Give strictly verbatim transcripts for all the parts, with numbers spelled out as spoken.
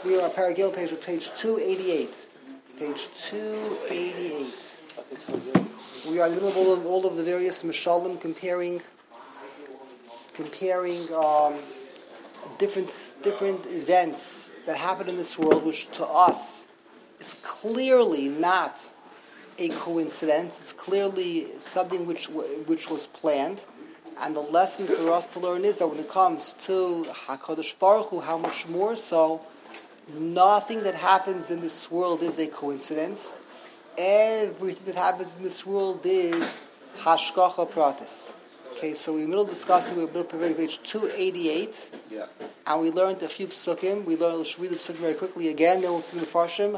We are on Paragil page, page two eighty-eight. Page two eighty-eight. We are in the middle of all of, all of the various Mishalim comparing comparing um, different different events that happen in this world, which to us is clearly not a coincidence. It's clearly something which which was planned. And the lesson for us to learn is that when it comes to HaKadosh Baruch Hu, how much more so, nothing that happens in this world is a coincidence. Everything that happens in this world is Hashgacha Pratis. Okay, so we're in the middle of discussing, we're preparing page two eighty-eight. Yeah. And we learned a few psukim. We learned, let's read the psukim very quickly again. Then we'll see the Farshim.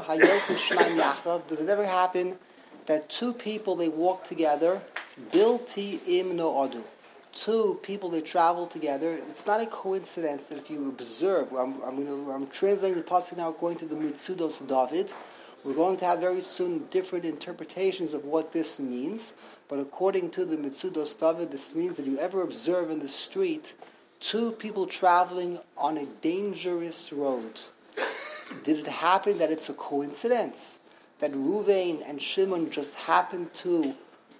Does it ever happen that two people, they walk together, Bilti im no adu? Two people, they travel together. It's not a coincidence that if you observe, I'm, I'm, gonna, I'm translating the pasuk now according to the Mitzudos David. We're going to have very soon different interpretations of what this means. But according to the Mitzudos David, this means that you ever observe in the street two people traveling on a dangerous road. Did it happen that it's a coincidence that Ruvain and Shimon just happened to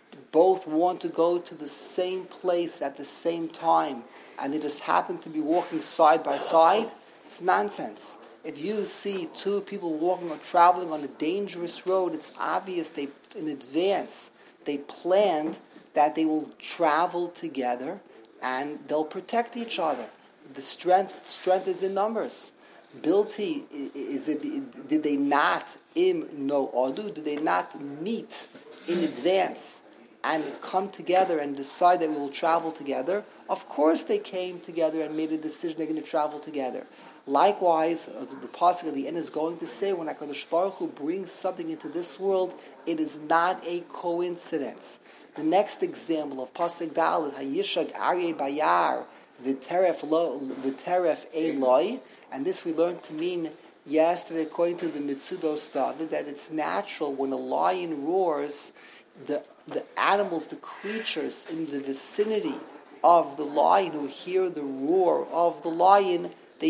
both want to go to the same place at the same time, and they just happen to be walking side by side? It's nonsense. If you see two people walking or traveling on a dangerous road, it's obvious they, in advance, they planned that they will travel together and they'll protect each other. The strength, strength is in numbers. Bilti, is it? Did they not im no odu? Did they not meet in advance and come together and decide that we will travel together? Of course they came together and made a decision they're going to travel together. Likewise, as the pasuk at the end is going to say, when HaKadosh Baruch Hu brings something into this world, it is not a coincidence. The next example of pasuk Daled, Hayishag Aryeh Bayar V'teref lo V'teref Eloi, and this we learned to mean yesterday according to the Mitzudos David, that it's natural when a lion roars, the the animals, the creatures in the vicinity of the lion who hear the roar of the lion, they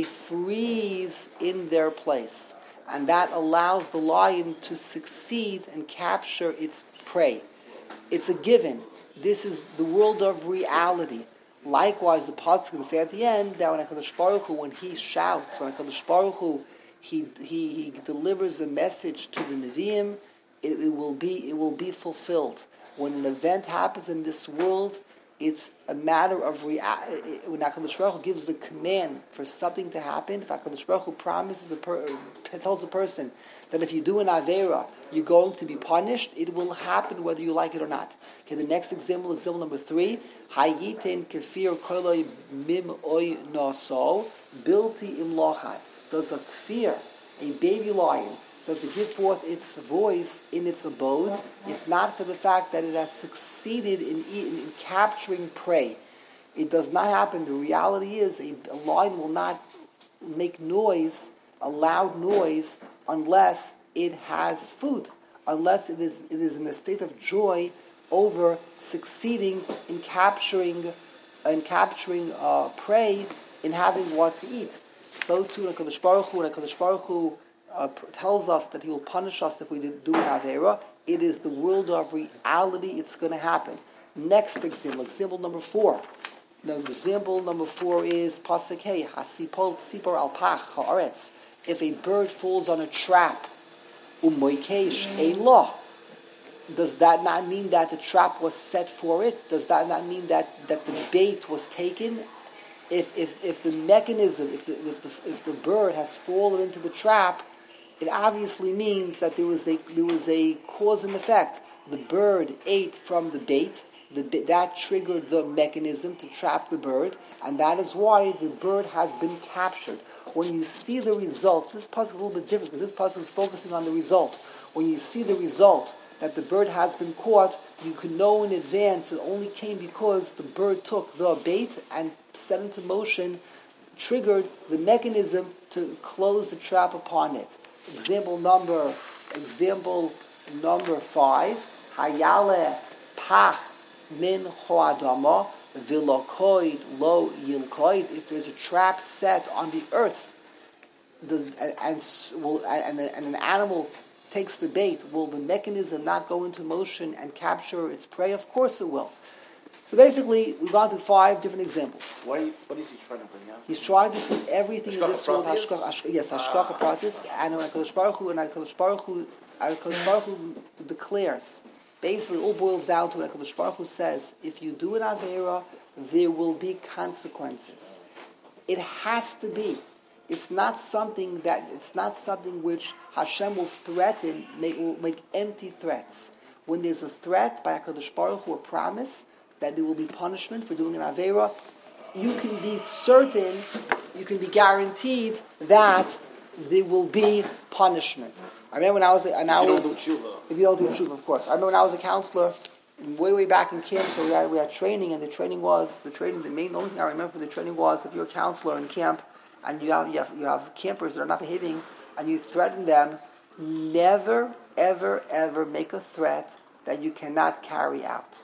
freeze in their place. And that allows the lion to succeed and capture its prey. It's a given. This is the world of reality. Likewise, the pasuk can say at the end that when HaKadosh Baruch Hu, when he shouts, when HaKadosh Baruch Hu, he, he, he delivers a message to the Nevi'im, it, it will be it will be fulfilled. When an event happens in this world, it's a matter of reality. When HaKadosh Baruch Hu gives the command for something to happen, if HaKadosh Baruch Hu promises, the per, tells the person that if you do an Aveira, you're going to be punished, it will happen whether you like it or not. Okay, the next example, example number three, Hayiten kefir koloi mim oy naso bilti im lochai. Does a kefir, a baby lion, does it give forth its voice in its abode, if not for the fact that it has succeeded in, in, in capturing prey? It does not happen. The reality is a, a lion will not make noise, a loud noise, unless it has food, unless it is it is in a state of joy over succeeding in capturing in capturing uh, prey, in having what to eat. So too, HaKadosh Baruch Hu, when HaKadosh Baruch Hu Uh, tells us that he will punish us if we do an Aveira, it is the world of reality, it's going to happen. Next example, example number four. The example number four is Pasuk Hey, Hasipol Tzipor Alpach Haaretz. If a bird falls on a trap, Umoikesh Ein Lo, does that not mean that the trap was set for it? Does that not mean that, that the bait was taken? If if if the mechanism, if the if the if the bird has fallen into the trap, it obviously means that there was a there was a cause and effect. The bird ate from the bait. The that triggered the mechanism to trap the bird, and that is why the bird has been captured. When you see the result, this puzzle is a little bit different because this puzzle is focusing on the result. When you see the result that the bird has been caught, you can know in advance it only came because the bird took the bait and set into motion, triggered the mechanism to close the trap upon it. Example number, example number five. Hayale pach min choadama vilokoid lo yilkoid. If there's a trap set on the earth, does and, and will and, and an animal takes the bait, will the mechanism not go into motion and capture its prey? Of course it will. So basically, we've gone through five different examples. What, you, what is he trying to bring out? He's trying to see everything in this world. Pratis? Hashkach, Hash, yes, Hashkacha Pratis, and HaKadosh Baruch Hu, and HaKadosh Baruch Hu, HaKadosh Baruch Hu declares. Basically, it all boils down to what HaKadosh Baruch Hu says: if you do an avera, there will be consequences. It has to be. It's not something that it's not something which Hashem will threaten, make, will make empty threats. When there's a threat by HaKadosh Baruch Hu, a promise that there will be punishment for doing an avera, you can be certain, you can be guaranteed that there will be punishment. I remember when I was, and I was, if you don't do tshuva. If you don't do tshuva, of course. I remember when I was a counselor, way, way back in camp, so we had, we had training, and the training was, the training, the main, the only thing I remember from the training was, if you're a counselor in camp, and you have, you have, you have campers that are not behaving, and you threaten them, never, ever, ever make a threat that you cannot carry out.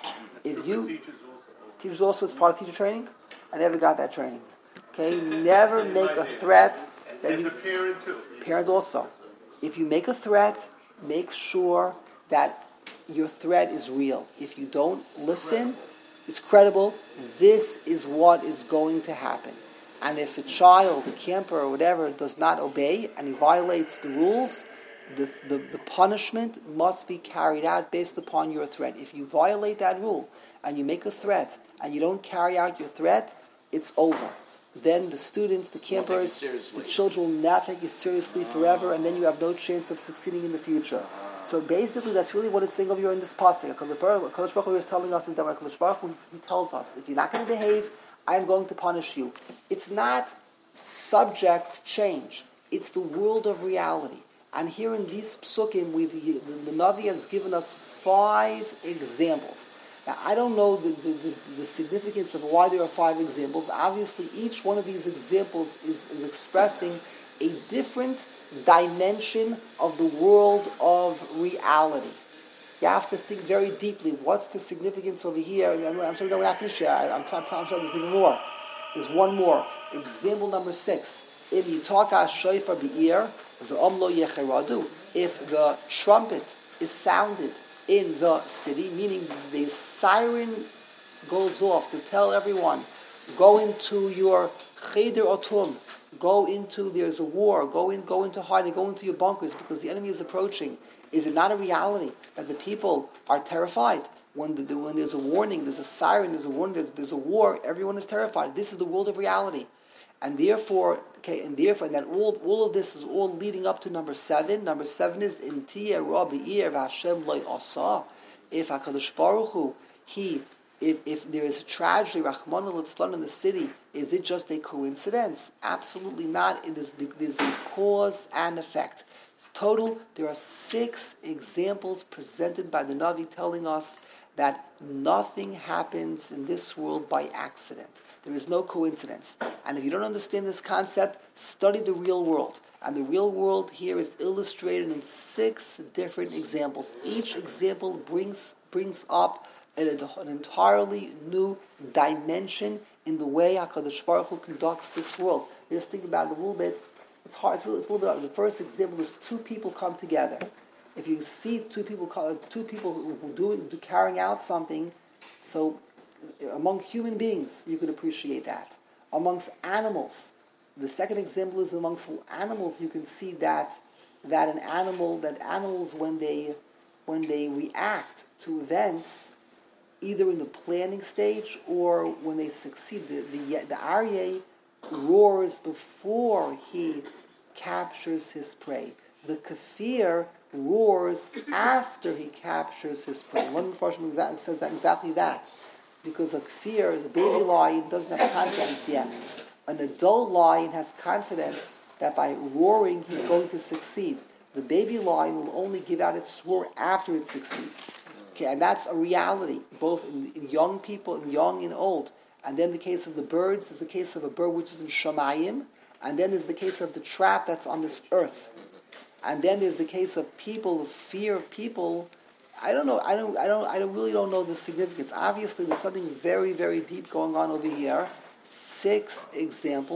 If you, teachers also, it's part of teacher training, I never got that training. Okay, never make a threat that you, as a parent too. Parent also. If you make a threat, make sure that your threat is real. If you don't listen, it's credible. This is what is going to happen. And if a child, a camper, or whatever, does not obey and he violates the rules, the, the, the punishment must be carried out based upon your threat. If you violate that rule and you make a threat and you don't carry out your threat, it's over. Then the students, the campers, the children will not take you seriously forever, and then you have no chance of succeeding in the future. So basically, that's really what it's saying over here in this pasuk. HaKadosh Baruch Hu is telling us is that HaKadosh Baruch Hu, he tells us, if you're not going to behave, I am going to punish you. It's not subject to change. It's the world of reality. And here in these psukim, we've, the, the Navi has given us five examples. Now, I don't know the, the, the, the significance of why there are five examples. Obviously, each one of these examples is, is expressing a different dimension of the world of reality. You have to think very deeply. What's the significance over here? I'm, I'm sorry, no, we're not finished yet. I'm trying to show there's even more. There's one more. Example number six. If you talk a shofar be'ir, v'om lo yecheradu. If the trumpet is sounded in the city, meaning the siren goes off to tell everyone, go into your cheder otum, go into, there's a war, go in, go into hiding, go into your bunkers because the enemy is approaching. Is it not a reality that the people are terrified? When, the, when there's a warning, there's a siren, there's a warning, there's, there's a war, everyone is terrified. This is the world of reality. And therefore, okay, and therefore, and that all, all of this is all leading up to number seven. Number seven is in Tia Rabbi'ir Vashem Loi Asa. If HaKadosh Baruch Hu, he, if, if there is a tragedy, Rahman al in the city, is it just a coincidence? Absolutely not. It is, there's a cause and effect. Total, there are six examples presented by the Navi telling us that nothing happens in this world by accident. There is no coincidence. And if you don't understand this concept, study the real world. And the real world here is illustrated in six different examples. Each example brings brings up an, an entirely new dimension in the way HaKadosh Baruch Hu conducts this world. Just think about it a little bit. It's hard. It's, really, it's a little bit. The first example is two people come together. If you see two people, two people who doing, do carrying out something, so among human beings, you can appreciate that. Amongst animals, the second example is amongst animals. You can see that that an animal, that animals when they when they react to events, either in the planning stage or when they succeed, the the, the aryeh roars before he captures his prey. The kafir roars after he captures his prey. One version says that exactly that. Because a kafir, the baby lion, doesn't have confidence yet. An adult lion has confidence that by roaring he's going to succeed. The baby lion will only give out its roar after it succeeds. Okay, and that's a reality, both in, in young people, in young and old. And then the case of the birds is the case of a bird which is in Shamayim, and then there's the case of the trap that's on this earth. And then there's the case of people, the fear of people. I don't know. I don't. I don't. I don't really don't know the significance. Obviously, there's something very, very deep going on over here. Six examples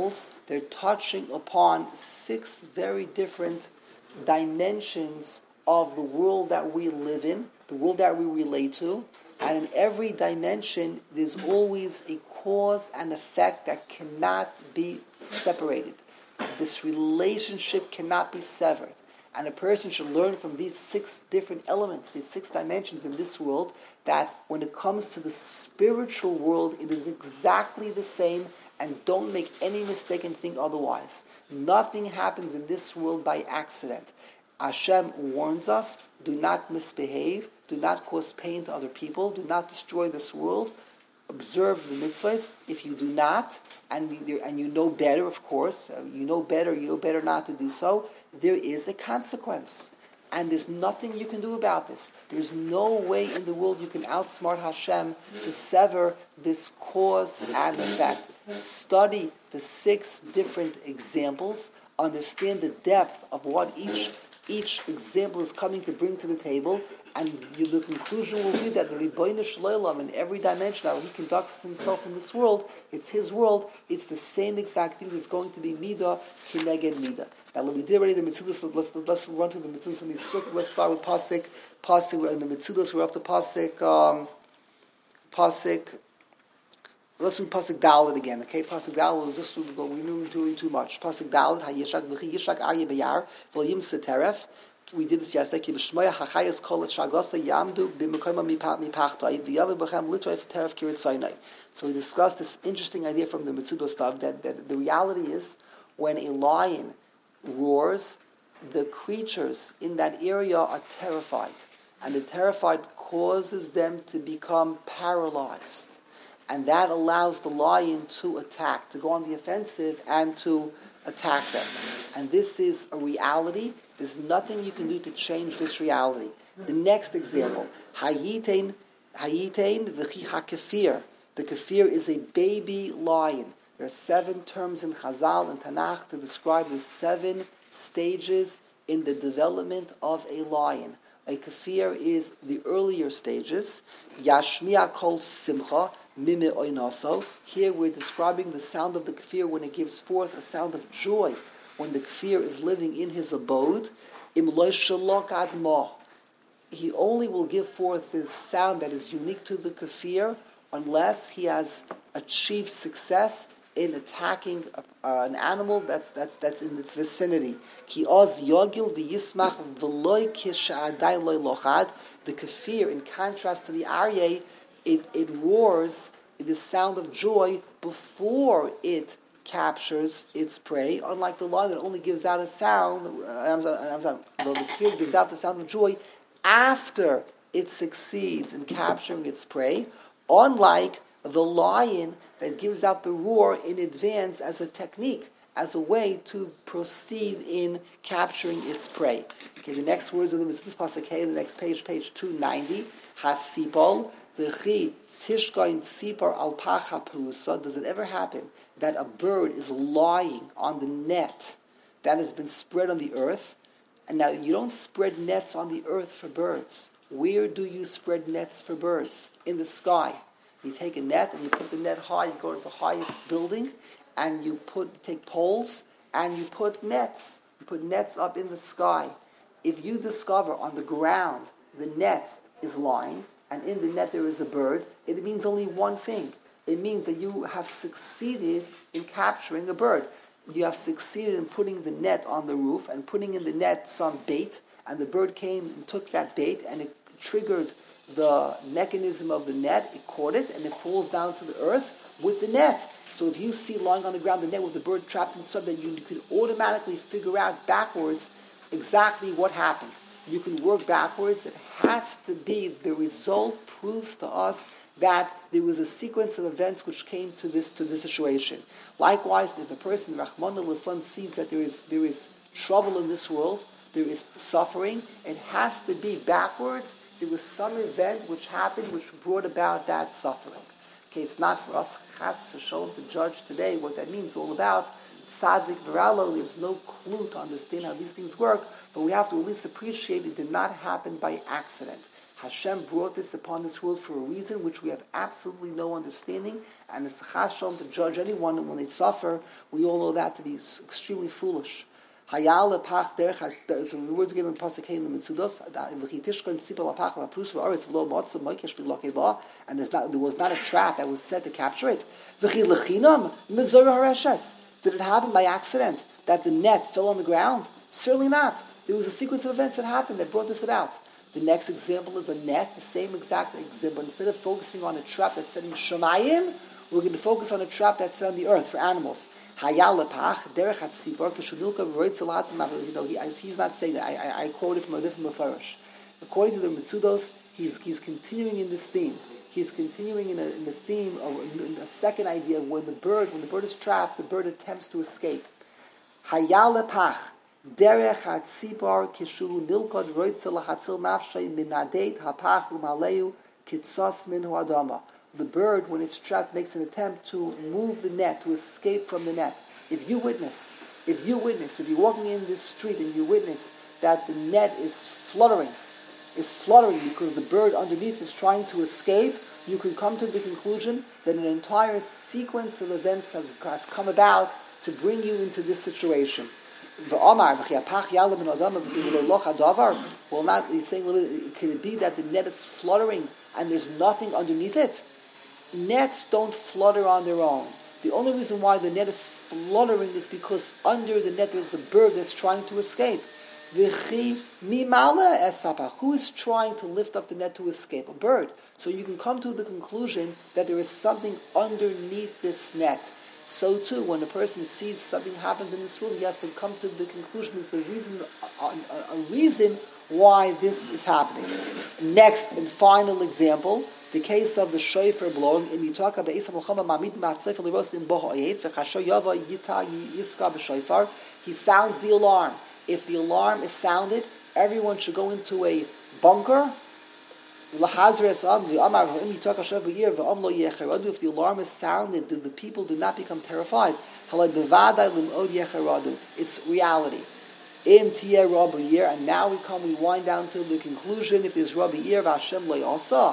they're touching upon six very different dimensions of the world that we live in, the world that we relate to, and in every dimension there's always a cause and effect that cannot be separated. This relationship cannot be severed. And a person should learn from these six different elements, these six dimensions in this world, that when it comes to the spiritual world, it is exactly the same, and don't make any mistake and think otherwise. Nothing happens in this world by accident. Hashem warns us, do not misbehave, do not cause pain to other people, do not destroy this world. Observe the mitzvahs. If you do not, and you, and you know better, of course, you know better, you know better not to do so, there is a consequence. And there's nothing you can do about this. There's no way in the world you can outsmart Hashem to sever this cause and effect. Study the six different examples. Understand the depth of what each each example is coming to bring to the table. And you, the conclusion will be that the Ribbono Shel Olam, in every dimension, how he conducts himself in this world, it's his world, it's the same exact thing that's going to be Midah Kineged Midah. Now, when we did already the Metzudos, let's, let's run through the Metzudos in these circles. Let's start with Pasik. Pasik, we're in the Metzudos, we're up to Pasik, um, Pasik, let's do Pasik Dalet again, okay? Pasik Dalet, we'll just go, we're not doing too much. Pasik Dalet, HaYishak, V'chi Yishak Aryeh B'yar, V'yim Seteref. We did this yesterday. B'shmoya hachayas kol et shagosa yamdu b'mekoyma mipachto v'yavu b'chem litroy f'teref kirit soynai. So we discussed this interesting idea from the Metzudos stuff that, that the reality is when a lion roars, the creatures in that area are terrified, and the terrified causes them to become paralyzed, and that allows the lion to attack, to go on the offensive, and to attack them. And this is a reality. There's nothing you can do to change this reality. The next example, Hayitain, Hayitain v'chi hakefir. The kefir is a baby lion. There are seven terms in Chazal and Tanakh to describe the seven stages in the development of a lion. A kefir is the earlier stages. Yashmiya kol simcha mime oinaso. Here we're describing the sound of the kefir when it gives forth a sound of joy. When the kefir is living in his abode, im lo shalok ad ma. He only will give forth the sound that is unique to the kefir unless he has achieved success in attacking a, uh, an animal that's that's that's in its vicinity. Ki oz yogil v'yismach v'loy kisha'adai loy lochad. The kefir, in contrast to the aryeh, it it roars the sound of joy before it captures its prey, unlike the lion that only gives out a sound. Uh, I'm sorry, I'm sorry, the kefir gives out the sound of joy after it succeeds in capturing its prey, unlike the lion that gives out the roar in advance as a technique, as a way to proceed in capturing its prey. Okay, the next words of the Mitzvah Pasuk Hey, the next page, page two ninety, Hasipol, v'chi tishkoin sipar al pacha perusa. Does it ever happen that a bird is lying on the net that has been spread on the earth? And now you don't spread nets on the earth for birds. Where do you spread nets for birds? In the sky. You take a net and you put the net high, you go to the highest building, and you put you take poles and you put nets. You put nets up in the sky. If you discover on the ground the net is lying, and in the net there is a bird, it means only one thing. It means that you have succeeded in capturing a bird. You have succeeded in putting the net on the roof and putting in the net some bait, and the bird came and took that bait, and it triggered the mechanism of the net, it caught it, and it falls down to the earth with the net. So if you see lying on the ground the net with the bird trapped inside, that you could automatically figure out backwards exactly what happened. You can work backwards. It has to be, the result proves to us that there was a sequence of events which came to this to this situation. Likewise, if a person, Rahman al-Islam, sees that there is there is trouble in this world, there is suffering, it has to be backwards. There was some event which happened which brought about that suffering. Okay, it's not for us, chas v'sholom, to judge today what that means. It's all about tzaddik v'ralo. There's no clue to understand how these things work, but we have to at least appreciate it did not happen by accident. Hashem brought this upon this world for a reason which we have absolutely no understanding, and it's chas shalom to judge anyone when they suffer. We all know that to be extremely foolish. Hayal lepach derech. There's the words again in the pasuk in the Mitzudos. V'chitishkon tzipel lapach v'apus v'aretz v'lo motzah moikesh l'lokei ba. And there's not, there was not a trap that was set to capture it. V'chi lechinam mezor hareshes. Did it happen by accident that the net fell on the ground? Certainly not. There was a sequence of events that happened that brought this about. The next example is a net, the same exact example. Instead of focusing on a trap that's set in Shemayim, we're going to focus on a trap that's set on the earth for animals. Hayal derech hatzibor keshunilka v'roitzelatz. You know, he's not saying that. I, I, I quote it from a different mefarish. According to the Mitzudos, he's he's continuing in this theme. He's continuing in, a, in the theme of in a second idea when the bird, when the bird is trapped, the bird attempts to escape. Hayal derech hatzibor keshunilka v'roitzelachatzel nafshay minadet hapach umaleu kitzos min huadama. The bird, when it's trapped, makes an attempt to move the net, to escape from the net. If you witness, if you witness, if you're walking in this street and you witness that the net is fluttering, is fluttering because the bird underneath is trying to escape, you can come to the conclusion that an entire sequence of events has, has come about to bring you into this situation. Well, not, he's saying, can it be that the net is fluttering and there's nothing underneath it? Nets don't flutter on their own. The only reason why the net is fluttering is because under the net there's a bird that's trying to escape. Who is trying to lift up the net to escape? A bird. So you can come to the conclusion that there is something underneath this net. So too, when a person sees something happens in this world, he has to come to the conclusion there's a reason, a, a, a reason why this is happening. Next and final example, the case of the shofar blowing. In Yitaka be'esav l'chama ma'amid ma'atzayfer l'ros in boho oyev v'chasho yava yita yiska b'shofar. He sounds the alarm. If the alarm is sounded, everyone should go into a bunker. If the alarm is sounded, the people do not become terrified. It's reality. And now we come, we wind down to the conclusion. If there's Rabbi Yir v'Hashem lo yasa,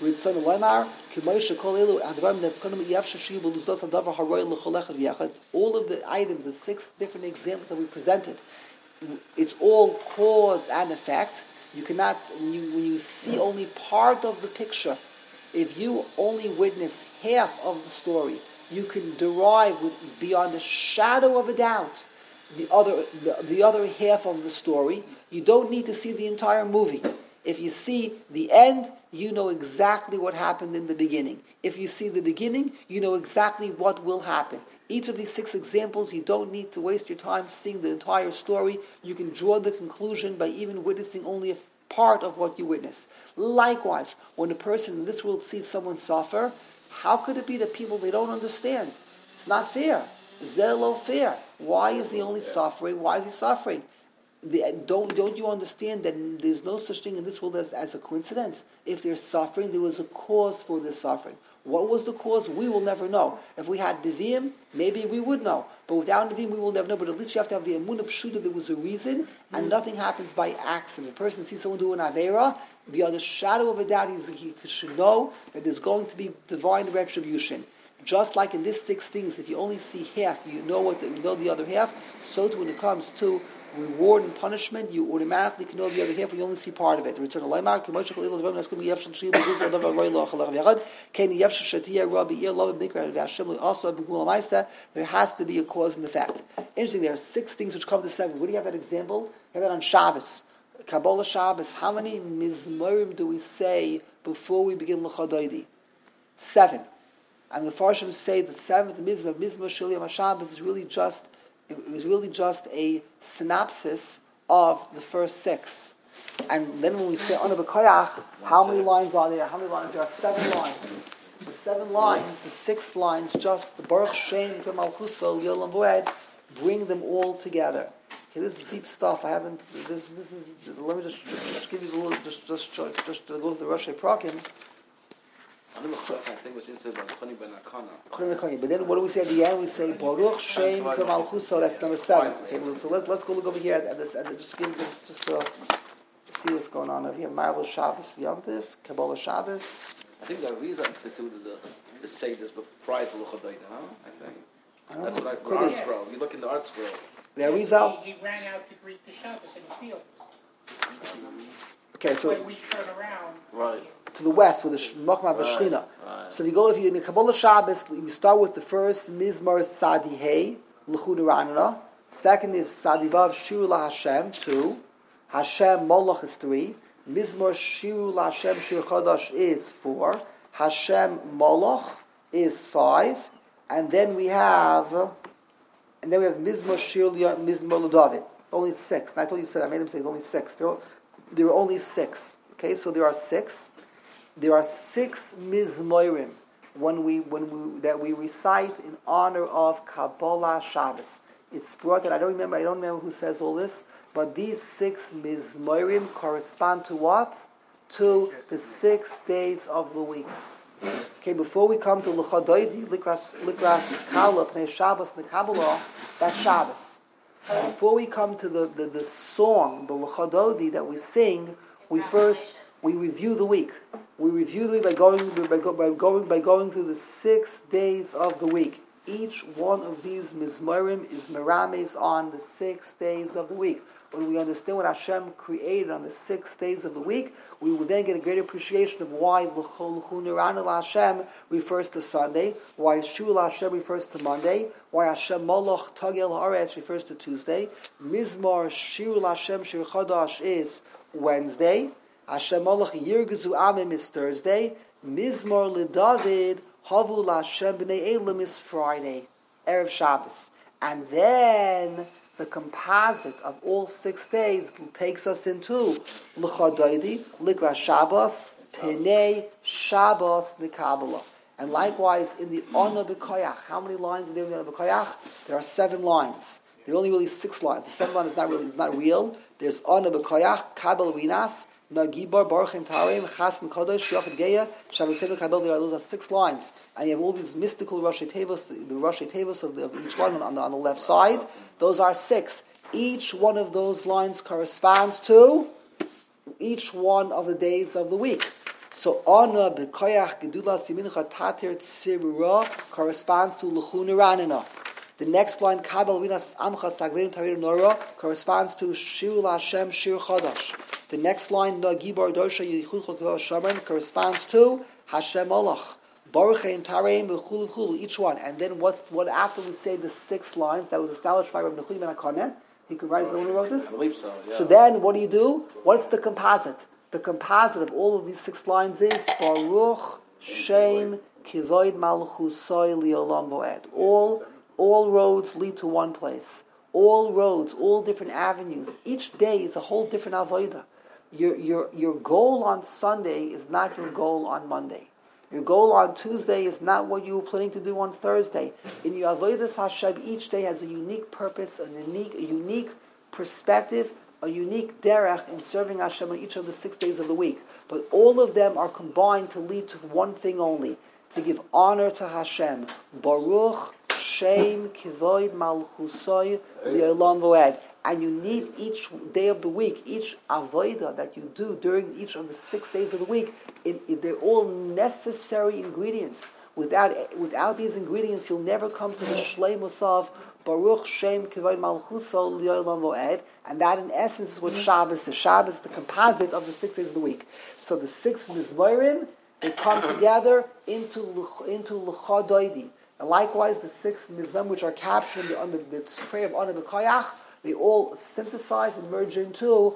all of the items, the six different examples that we presented, it's all cause and effect. You cannot, when you, when you see only part of the picture, if you only witness half of the story, you can derive with, beyond a shadow of a doubt the other the, the other half of the story. You don't need to see the entire movie. If you see the end, you know exactly what happened in the beginning. If you see the beginning, you know exactly what will happen. Each of these six examples, you don't need to waste your time seeing the entire story. You can draw the conclusion by even witnessing only a part of what you witness. Likewise, when a person in this world sees someone suffer, how could it be that people, they don't understand? It's not fair. Zelo fair. Why is he only suffering? Why is he suffering? The, don't don't you understand that there's no such thing in this world as, as a coincidence? If they're suffering, there was a cause for this suffering. What was the cause? We will never know. If we had Nevi'im, maybe we would know. But without Nevi'im, we will never know. But at least you have to have the emunah pshuta. There was a reason, and nothing happens by accident. A person sees someone do an avera, beyond a shadow of a doubt, he's, he should know that there's going to be divine retribution. Just like in these six things, if you only see half, you know what the, you know the other half. So too, when it comes to reward and punishment, you automatically can know the other half, and you only see part of it. Return there has to be a cause and effect. Interesting, there are six things which come to seven. Where do you have that example? You have that on Shabbos. Kabbalah Shabbos. How many mizmorim do we say before we begin l'chadoidi? Seven. And the Farshim say the seventh mitzvah of Mizmor Shel Yom HaShabbos is really just it was really just a synopsis of the first six. And then when we say Ana B'Koyach, how many lines are there? How many lines? There are seven lines. The seven lines, the six lines, just the Baruch Shem Malchuso Yolam Voed, bring them all together. Okay, this is deep stuff. I haven't. This this is. Let me just just give you a little. Just just just, just to go to the Rosh Prakim. I think it was instead of Choni ben Akana. But then what do we say at the end? We say Baruch Shem Malchuso. That's number seven. Okay, so let, let's go look over here at, at this. At the, just give this just uh, see what's going on over here. Marvel Shabbos Yom Tov, Kabbalah Shabbos. I think that Rizal instituted the, the say this prior to Luchot Doida, huh? I think. I don't That's know. what I, the Could art be. scroll. You look in the art scroll. The Arizal. He, he ran out to greet the Shabbos in the fields. Okay, so When we turn around. Right. to the west with the Machma Right, V'Shchina. right. So if you go, if you in the Kabbalah Shabbos, you start with the first Mizmor Sadi Hey L'chud Ranana. Second is Sadi Vav Shiru La Hashem two. Hashem Moloch is three. Mizmor Shiru La Hashem Shir Chodosh is four. Hashem Moloch is five. And then we have, and then we have Mizmor Shiru Mizmor L'David. Only six. And I told you, said I made him say it's only six. There were, there were only six. Okay, so there are six. There are six Mizmorim when we when we that we recite in honor of Kabbalah Shabbos. It's brought that I don't remember. I don't remember who says all this, but these six Mizmorim correspond to what? To the six days of the week. Okay, before we come to Luchot Doidi, Likras Likras Kala Pnei Shabbos and the Kabbalah, that's Shabbos. And before we come to the, the, the song, the Luchot Doidi that we sing, we first we review the week. We review the week by going by, go, by going by going through the six days of the week. Each one of these mizmorim is merames on the six days of the week. When we understand what Hashem created on the six days of the week, we will then get a great appreciation of why L'chol Nirana Hashem refers to Sunday, why Shul Hashem refers to Monday, why Hashem Moloch Tagel Haaretz refers to Tuesday, Mizmor Shirul Hashem Shir Chodosh is Wednesday, Hashem Moloch Yirgezu Amim is Thursday, Mizmor LeDavid Havu Hashem B'nei Elim is Friday, Erev Shabbos. And then the composite of all six days takes us into Luchot Doidi, Likras Shabbos, Pnei Shabbos Kabbalah. And likewise in the Ona B'Koyach, how many lines are there in the Ona B'Koyach? There are seven lines. There are only really six lines. The seventh line is not really, it's not real. There's Ona B'Koyach, Kabel Rinas, Nagibar, Baruchim Tarim, Chasn Kodesh, Yochid Geya, Shabbos Tevah Kabel. There are those are six lines, and you have all these mystical Rosh Tevos, the, the Rosh Tevos of, of each one on the, on the left side. Those are six. Each one of those lines corresponds to each one of the days of the week. So Ana B'Koyach Gedula Simincha Tatir Tzibura corresponds to L'chun Ranina. The next line, Kabel Vinas Amcha Saglein Tarir Nora, corresponds to Shirul Hashem Shir Chodosh. The next line, Nagibar Dosha Yichud Chokol Shaman, corresponds to Hashem Olach. Baruch Ein Tareim V'chulu V'chulu, each one. And then what's what after we say the six lines that was established by Rabbi Nechuy ben HaKonen? He could write his own who wrote this? I believe so, yeah. So then what do you do? What's the composite? The composite of all of these six lines is Baruch Shem Kivoid Malchusoi Liolam Voed. All all roads lead to one place. All roads, all different avenues. Each day is a whole different avodah. Your your your goal on Sunday is not your goal on Monday. Your goal on Tuesday is not what you were planning to do on Thursday. In your avodas Hashem, each day has a unique purpose, a unique, a unique perspective, a unique derech in serving Hashem on each of the six days of the week. But all of them are combined to lead to one thing only: to give honor to Hashem. Baruch Shem Kivoid Malchusoi Li'olam Voed. And you need each day of the week, each avodah that you do during each of the six days of the week, it, it, they're all necessary ingredients. Without without these ingredients, you'll never come to the shleimus of Baruch Shem Kivoid Malchuso Li'olam Voed. And that, in essence, is what Shabbos is. Shabbos is the composite of the six days of the week. So the six mizmorim, they come together into into Luchot Doidi. And likewise, the six mizmem, which are captured under the, the prayer of Ana B'Koyach, they all synthesize and merge into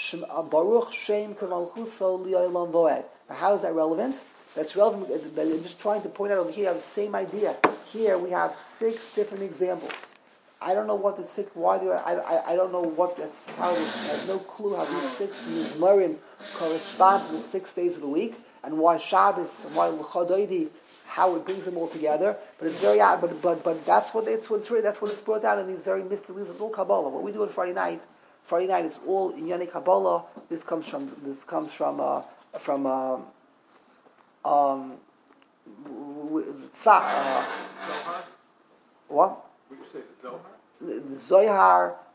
Baruch Shem Kavalchuso Li'olam Voed. Now, how is that relevant? That's relevant. I'm just trying to point out over here. I have the same idea. Here we have six different examples. I don't know what the six. Why do I? I, I don't know what this. How this. I have no clue how these six mizmorim correspond to the six days of the week, and why Shabbos and why Luchot Doidi, how it brings them all together. But it's very, but but but that's what it's what's really, that's what it's brought out in these very mysteries of all Kabbalah. What we do on Friday night, Friday night is all in Yonei Kabbalah. This comes from this comes from uh, from uh, um Tzach. Uh, what? Would you say the Zohar? The Zohar,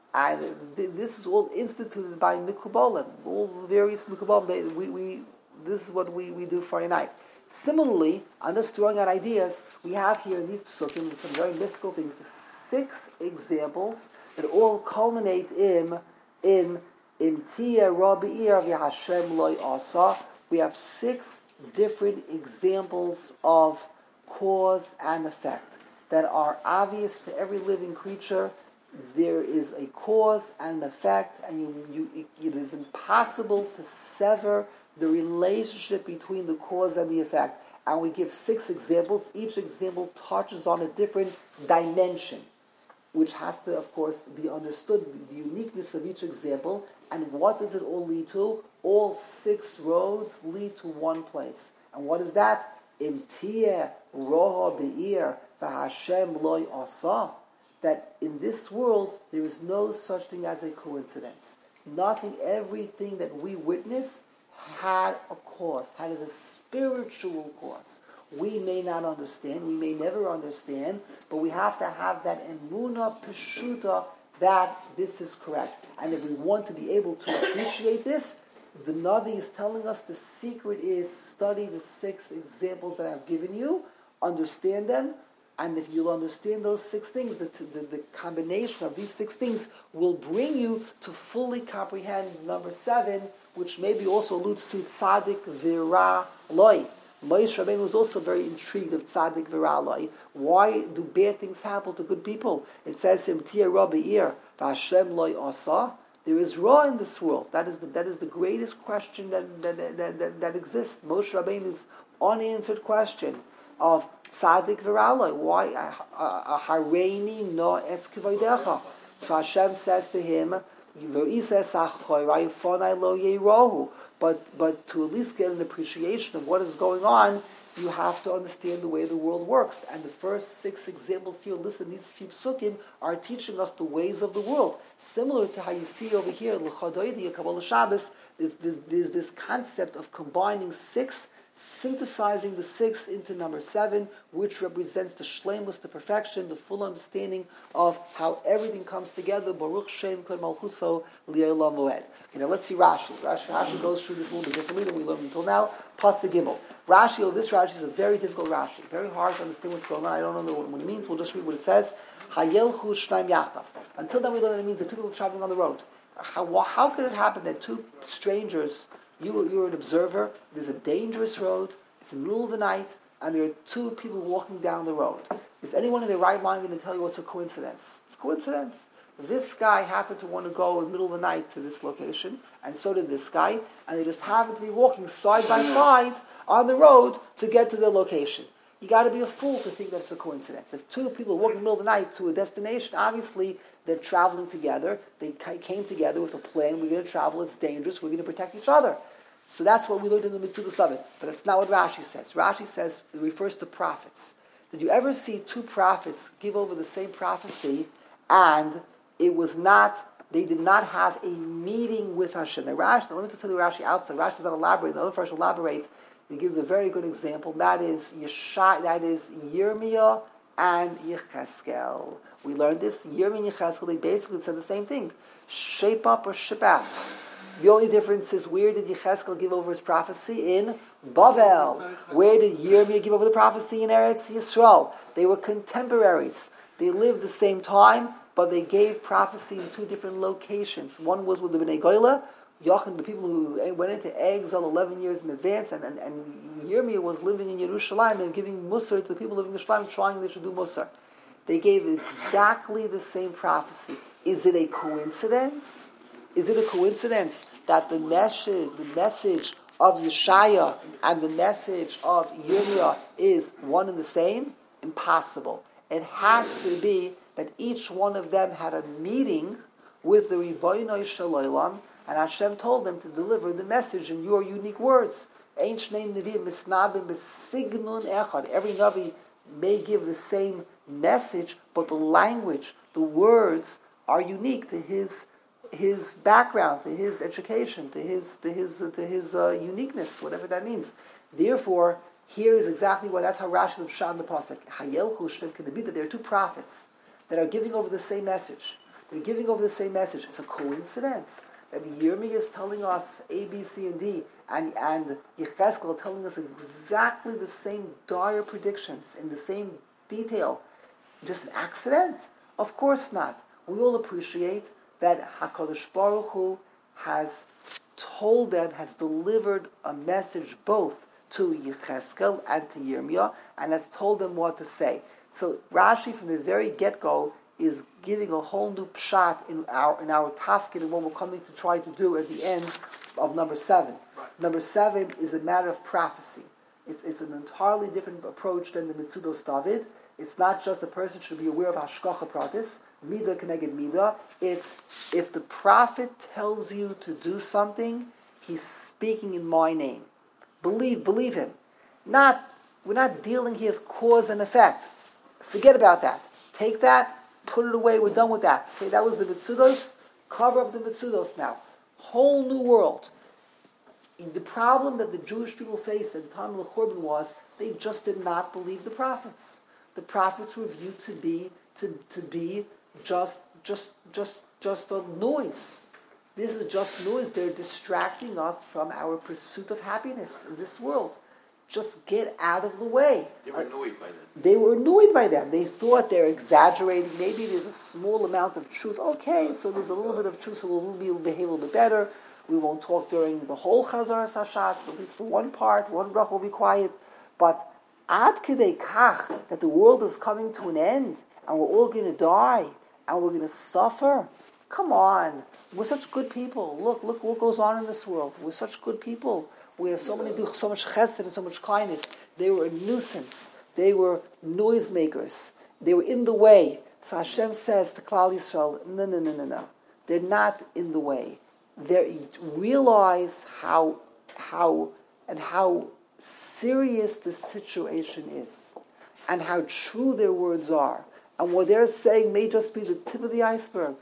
And th- this is all instituted by Mikubalim, all the various Mikubalim. They, we, we, this is what we, we do Friday night. Similarly, I'm just throwing out ideas. We have here in these psukim some very mystical things. The six examples that all culminate in in in Tia Rabi'ir v'Hashem loy asa. We have six different examples of cause and effect that are obvious to every living creature. There is a cause and an effect, and you, you, it, it is impossible to sever the relationship between the cause and the effect. And we give six examples. Each example touches on a different dimension, which has to, of course, be understood, the uniqueness of each example. And what does it all lead to? All six roads lead to one place. And what is that? Imtiyeh roha be'ir v'Hashem loy asa. That in this world, there is no such thing as a coincidence. Nothing, everything that we witness had a cause, had a spiritual cause. We may not understand, we may never understand, but we have to have that emunah peshuta that this is correct. And if we want to be able to appreciate this, the Navi is telling us the secret is study the six examples that I've given you, understand them, and if you'll understand those six things, the, the, the combination of these six things will bring you to fully comprehend number seven, which maybe also alludes to tzaddik v'ra loy. Moshe Rabbeinu was also very intrigued of tzaddik v'ra loy. Why do bad things happen to good people? It says him tia ra be'ir v'Hashem loy asa. There is ra in this world. That is the that is the greatest question that that that, that, that exists. Moshe Rabbeinu's unanswered question of tzaddik v'ra loy. Why a hareini no eskivoidecha? So Hashem says to him, But but to at least get an appreciation of what is going on, you have to understand the way the world works. And the first six examples here, listen, these few psukim are teaching us the ways of the world. Similar to how you see over here, L'chadoidi, Kabbalah Shabbos, there's, there's this concept of combining six, synthesizing the six into number seven, which represents the shleimus, the perfection, the full understanding of how everything comes together. Baruch Shem Kod Malchuso Li'olam Moed. Okay, now let's see Rashi. Rashi. Rashi goes through this a little bit differently than we learned until now. Plus the Gimel. Rashi, oh, this Rashi is a very difficult Rashi. Very hard to understand what's going on. I don't know what it means. We'll just read what it says. Hayelchu Shnaim Yachdav. Until then we learn that it means that two people are traveling on the road. How, how could it happen that two strangers, You, you're an observer, there's a dangerous road, it's in the middle of the night, and there are two people walking down the road. Is anyone in their right mind going to tell you it's a coincidence? It's a coincidence. This guy happened to want to go in the middle of the night to this location, and so did this guy, and they just happened to be walking side by side on the road to get to their location. You got to be a fool to think that it's a coincidence. If two people walk in the middle of the night to a destination, obviously they're traveling together. They came together with a plan. We're going to travel. It's dangerous. We're going to protect each other. So that's what we learned in the Mitzvah Slavit. But that's not what Rashi says. Rashi says, it refers to prophets. Did you ever see two prophets give over the same prophecy, and it was not, they did not have a meeting with Hashem? Now Rashi, let me just tell you Rashi outside. Rashi does not elaborate. The other first elaborate. He gives a very good example. That is Yeshai, that is Yirmiyah and Yecheskel. We learned this. Yirmiyah and Yecheskel, they basically said the same thing. Shape up or ship out. The only difference is, where did Yecheskel give over his prophecy? In Bavel. Where did Yirmiyah give over the prophecy? In Eretz Yisrael. They were contemporaries. They lived the same time, but they gave prophecy in two different locations. One was with the Bnei Goyla, Yochanan, the people who went into exile eleven years in advance, and, and, and Yirmiyah was living in Yerushalayim and giving Musar to the people living in Yerushalayim, trying they should do Musar. They gave exactly the same prophecy. Is it a coincidence? Is it a coincidence that the message, the message of Yeshaya and the message of Yirmiyah is one and the same? Impossible. It has to be that each one of them had a meeting with the Ribono Shel Olam, and Hashem told them to deliver the message in your unique words. Every Navi may give the same message, but the language, the words, are unique to his his background, to his education, to his to his uh, to his uh, uniqueness, whatever that means. Therefore, here is exactly why that's how Rashi L'Pshat in the pasuk. Hayel Chushnev can be that there are two prophets that are giving over the same message. They're giving over the same message. It's a coincidence that Yirmiyah is telling us A, B, C, and D, and, and Yechezkel are telling us exactly the same dire predictions in the same detail. Just an accident? Of course not. We all appreciate that HaKadosh Baruch Hu has told them, has delivered a message both to Yechezkel and to Yirmiyah, and has told them what to say. So Rashi, from the very get-go, is giving a whole new pshat in our in our tafkid and what we're coming to try to do at the end of number seven. Right. Number seven is a matter of prophecy. It's it's an entirely different approach than the Mitzudos David. It's not just a person should be aware of hashkacha pratis, midah keneged midah. It's if the prophet tells you to do something, he's speaking in my name. Believe, believe him. Not we're not dealing here with cause and effect. Forget about that. Take that. Put it away, we're done with that. Okay, that was the Mitzudos. Cover up the Mitzudos now. Whole new world. The problem that the Jewish people faced at the time of the Churban was they just did not believe the prophets. The prophets were viewed to be to, to be just just just just a noise. This is just noise. They're distracting us from our pursuit of happiness in this world. Just get out of the way. They were annoyed by them. They were annoyed by them. They thought they're exaggerating. Maybe there's a small amount of truth. Okay, so there's a little bit of truth, so we'll be, behave a little bit better. We won't talk during the whole Chazar Sashatz, at least for one part. One brach will be quiet. But ad kidei kach, that the world is coming to an end, and we're all going to die, and we're going to suffer. Come on. We're such good people. Look, look what goes on in this world. We're such good people. We have so many do so much chesed and so much kindness. They were a nuisance. They were noisemakers. They were in the way. So Hashem says to Klal Yisrael, no, no, no, no, no. They're not in the way. They realize how how and how serious the situation is, and how true their words are, and what they're saying may just be the tip of the iceberg.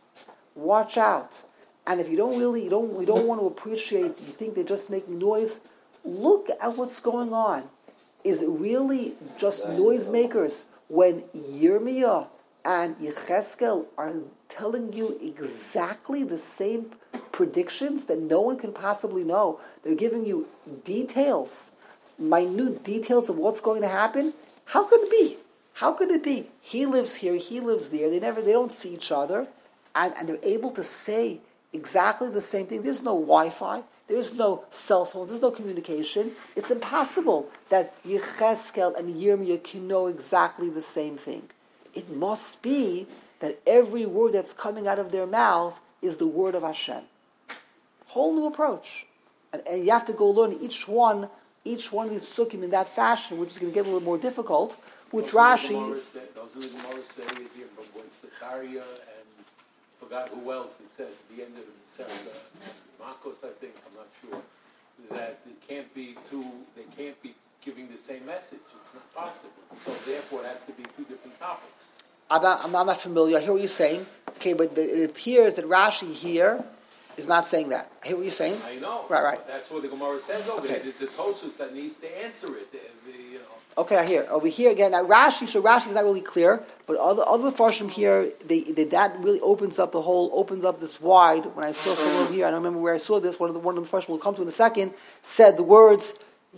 Watch out. And if you don't really, you don't, you don't want to appreciate, you think they're just making noise, look at what's going on. Is it really just noisemakers when Yirmiyah and Yechezkel are telling you exactly the same predictions that no one can possibly know? They're giving you details, minute details of what's going to happen. How could it be? How could it be? He lives here, he lives there. They never, they don't see each other, and, and they're able to say exactly the same thing. There's no Wi-Fi. There's no cell phone. There's no communication. It's impossible that Yechezkel and Yirmiyah can know exactly the same thing. It must be that every word that's coming out of their mouth is the word of Hashem. Whole new approach. And, and you have to go learn each one, each one of these psukim in that fashion, which is going to get a little more difficult, which Rashi... Those are the Gemara say here, but when Zechariah and forgot who else it says at the end of the Masechta, Marcos, I think, I'm not sure, that it can't be two, they can't be giving the same message. It's not possible. So therefore it has to be two different topics. I'm not, I'm not, I'm not familiar. I hear what you're saying. Okay, but the, it appears that Rashi here is not saying that. I hear what you're saying. I know. Right, right. That's what the Gemara says over okay. there. It's a Tosus that needs to answer it. The, the, you know. Okay, I hear. Over here again, now Rashi, so Rashi is not really clear, but other other Farshim here, they, they, that really opens up the whole, opens up this wide. When I saw someone here, I don't remember where I saw this, one of the one of the Farshim we'll come to in a second, said the words,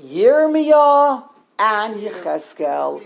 Yirmiyah and Yechezkel.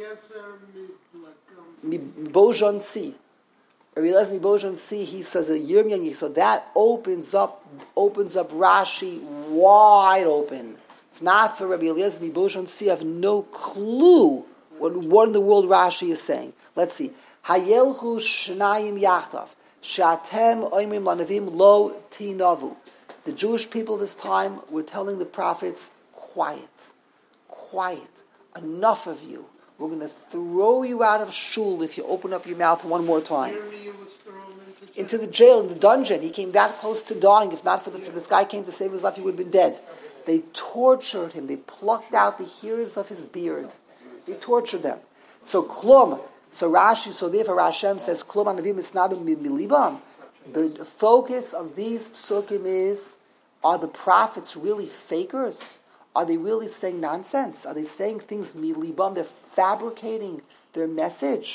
Bojan Si. Rabbi Eliezer Bojan Si, he says a Yirmiyah and Yechezkel. So that opens up, opens up Rashi wide open. If not for Rabbi Eliezer Bojan Si, I have no clue what, what in the world Rashi is saying. Let's see. Hayelchu shnayim yachtav. Shatem oimrim lanavim lo tinavu. The Jewish people this time were telling the prophets, quiet, quiet, enough of you. We're going to throw you out of shul if you open up your mouth one more time. Into the jail, in the dungeon. He came that close to dying. If not for, the, for this guy came to save his life, he would have been dead. They tortured him. They plucked out the hairs of his beard. They tortured them. So klum, so Rashi, so therefore Hashem says, klum anavim isnabim milibam. The focus of these psukim is, are the prophets really fakers? Are they really saying nonsense? Are they saying things milibam? They're fabricating their message?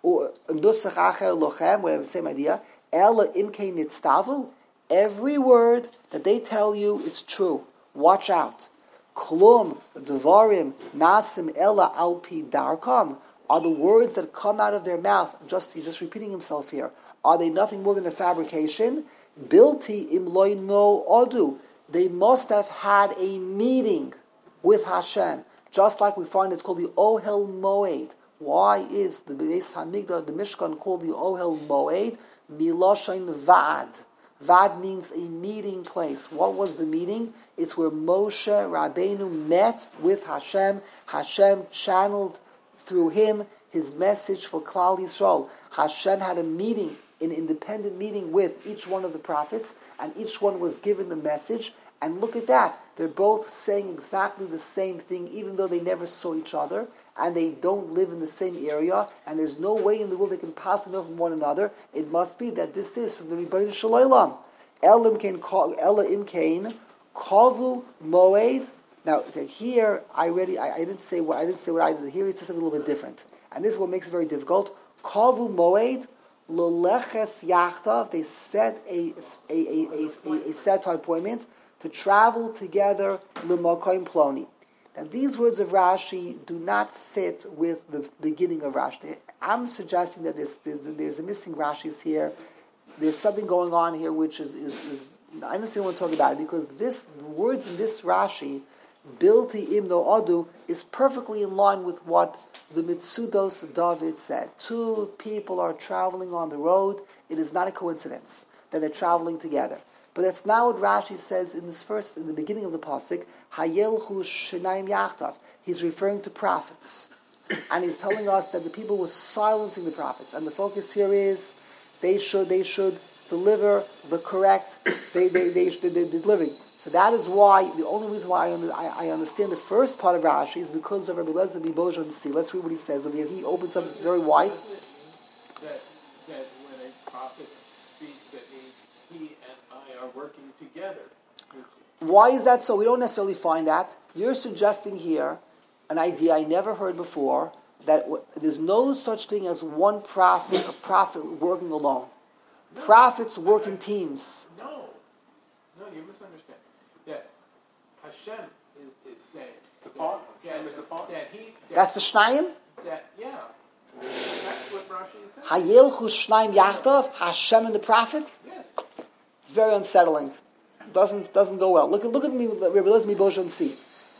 or nusach acher lochem, whatever, same idea. Ela imkein nitztavu. Every word that they tell you is true. Watch out. Klum dvarim nasim ela alpi darkam. Are the words that come out of their mouth, just he's just repeating himself here, are they nothing more than a fabrication? Bilti imloy no odu. They must have had a meeting with Hashem, just like we find it's called the Ohel Moed. Why is the Beis Hamikdash, the Mishkan, called the Ohel Moed? Miloshain Vad. Vad means a meeting place. What was the meeting? It's where Moshe Rabbeinu met with Hashem. Hashem channeled through him his message for Klal Yisrael. Hashem had a meeting, an independent meeting with each one of the prophets, and each one was given the message. And look at that. They're both saying exactly the same thing, even though they never saw each other, and they don't live in the same area, and there's no way in the world they can possibly know from one another. It must be that this is from the Rebbeinu Shalom. Elam Kain, Ela Im Kain, Kavu Moed. Now here, I already, I, I didn't say what I didn't say what I did. Here he says something a little bit different, and this is what makes it very difficult. Kavu Moed, Leleches Yachtav. They set a a a a, a, a set appointment to travel together. L'Makoim Ploni. Now these words of Rashi do not fit with the beginning of Rashi. I'm suggesting that there's there's, there's a missing Rashis here. There's something going on here which is, is, is I don't want to talk about it, because this the words in this Rashi, Bilti Imno Odu, is perfectly in line with what the Mitzudos David said. Two people are traveling on the road. It is not a coincidence that they're traveling together. But that's not what Rashi says in this first, in the beginning of the pasuk. Hayelchu Shinaim Yachtav. He's referring to prophets, and he's telling us that the people were silencing the prophets, and the focus here is they should they should deliver the correct. They they they should they're delivering. So that is why the only reason why I, I understand the first part of Rashi is because of Rabbi Eliezer Bibozhan C. Let's read what he says over here. He opens up. It's very wide. That that when a prophet speaks, that means he and I are working together. Why is that so? We don't necessarily find that. You're suggesting here an idea I never heard before, that w- there's no such thing as one prophet, a prophet working alone. No. Prophets work in teams. No. No, you misunderstand. That Hashem is, is saying the part, Hashem is the part. That he, that, That's the Shnayim? That, yeah. That's what Rashi is saying. Hayelchu Shnayim Yachtav, Hashem and the prophet? Yes. It's very unsettling. Doesn't doesn't go well. Look at look at me, Rabbi Eliezer Bibozhan C.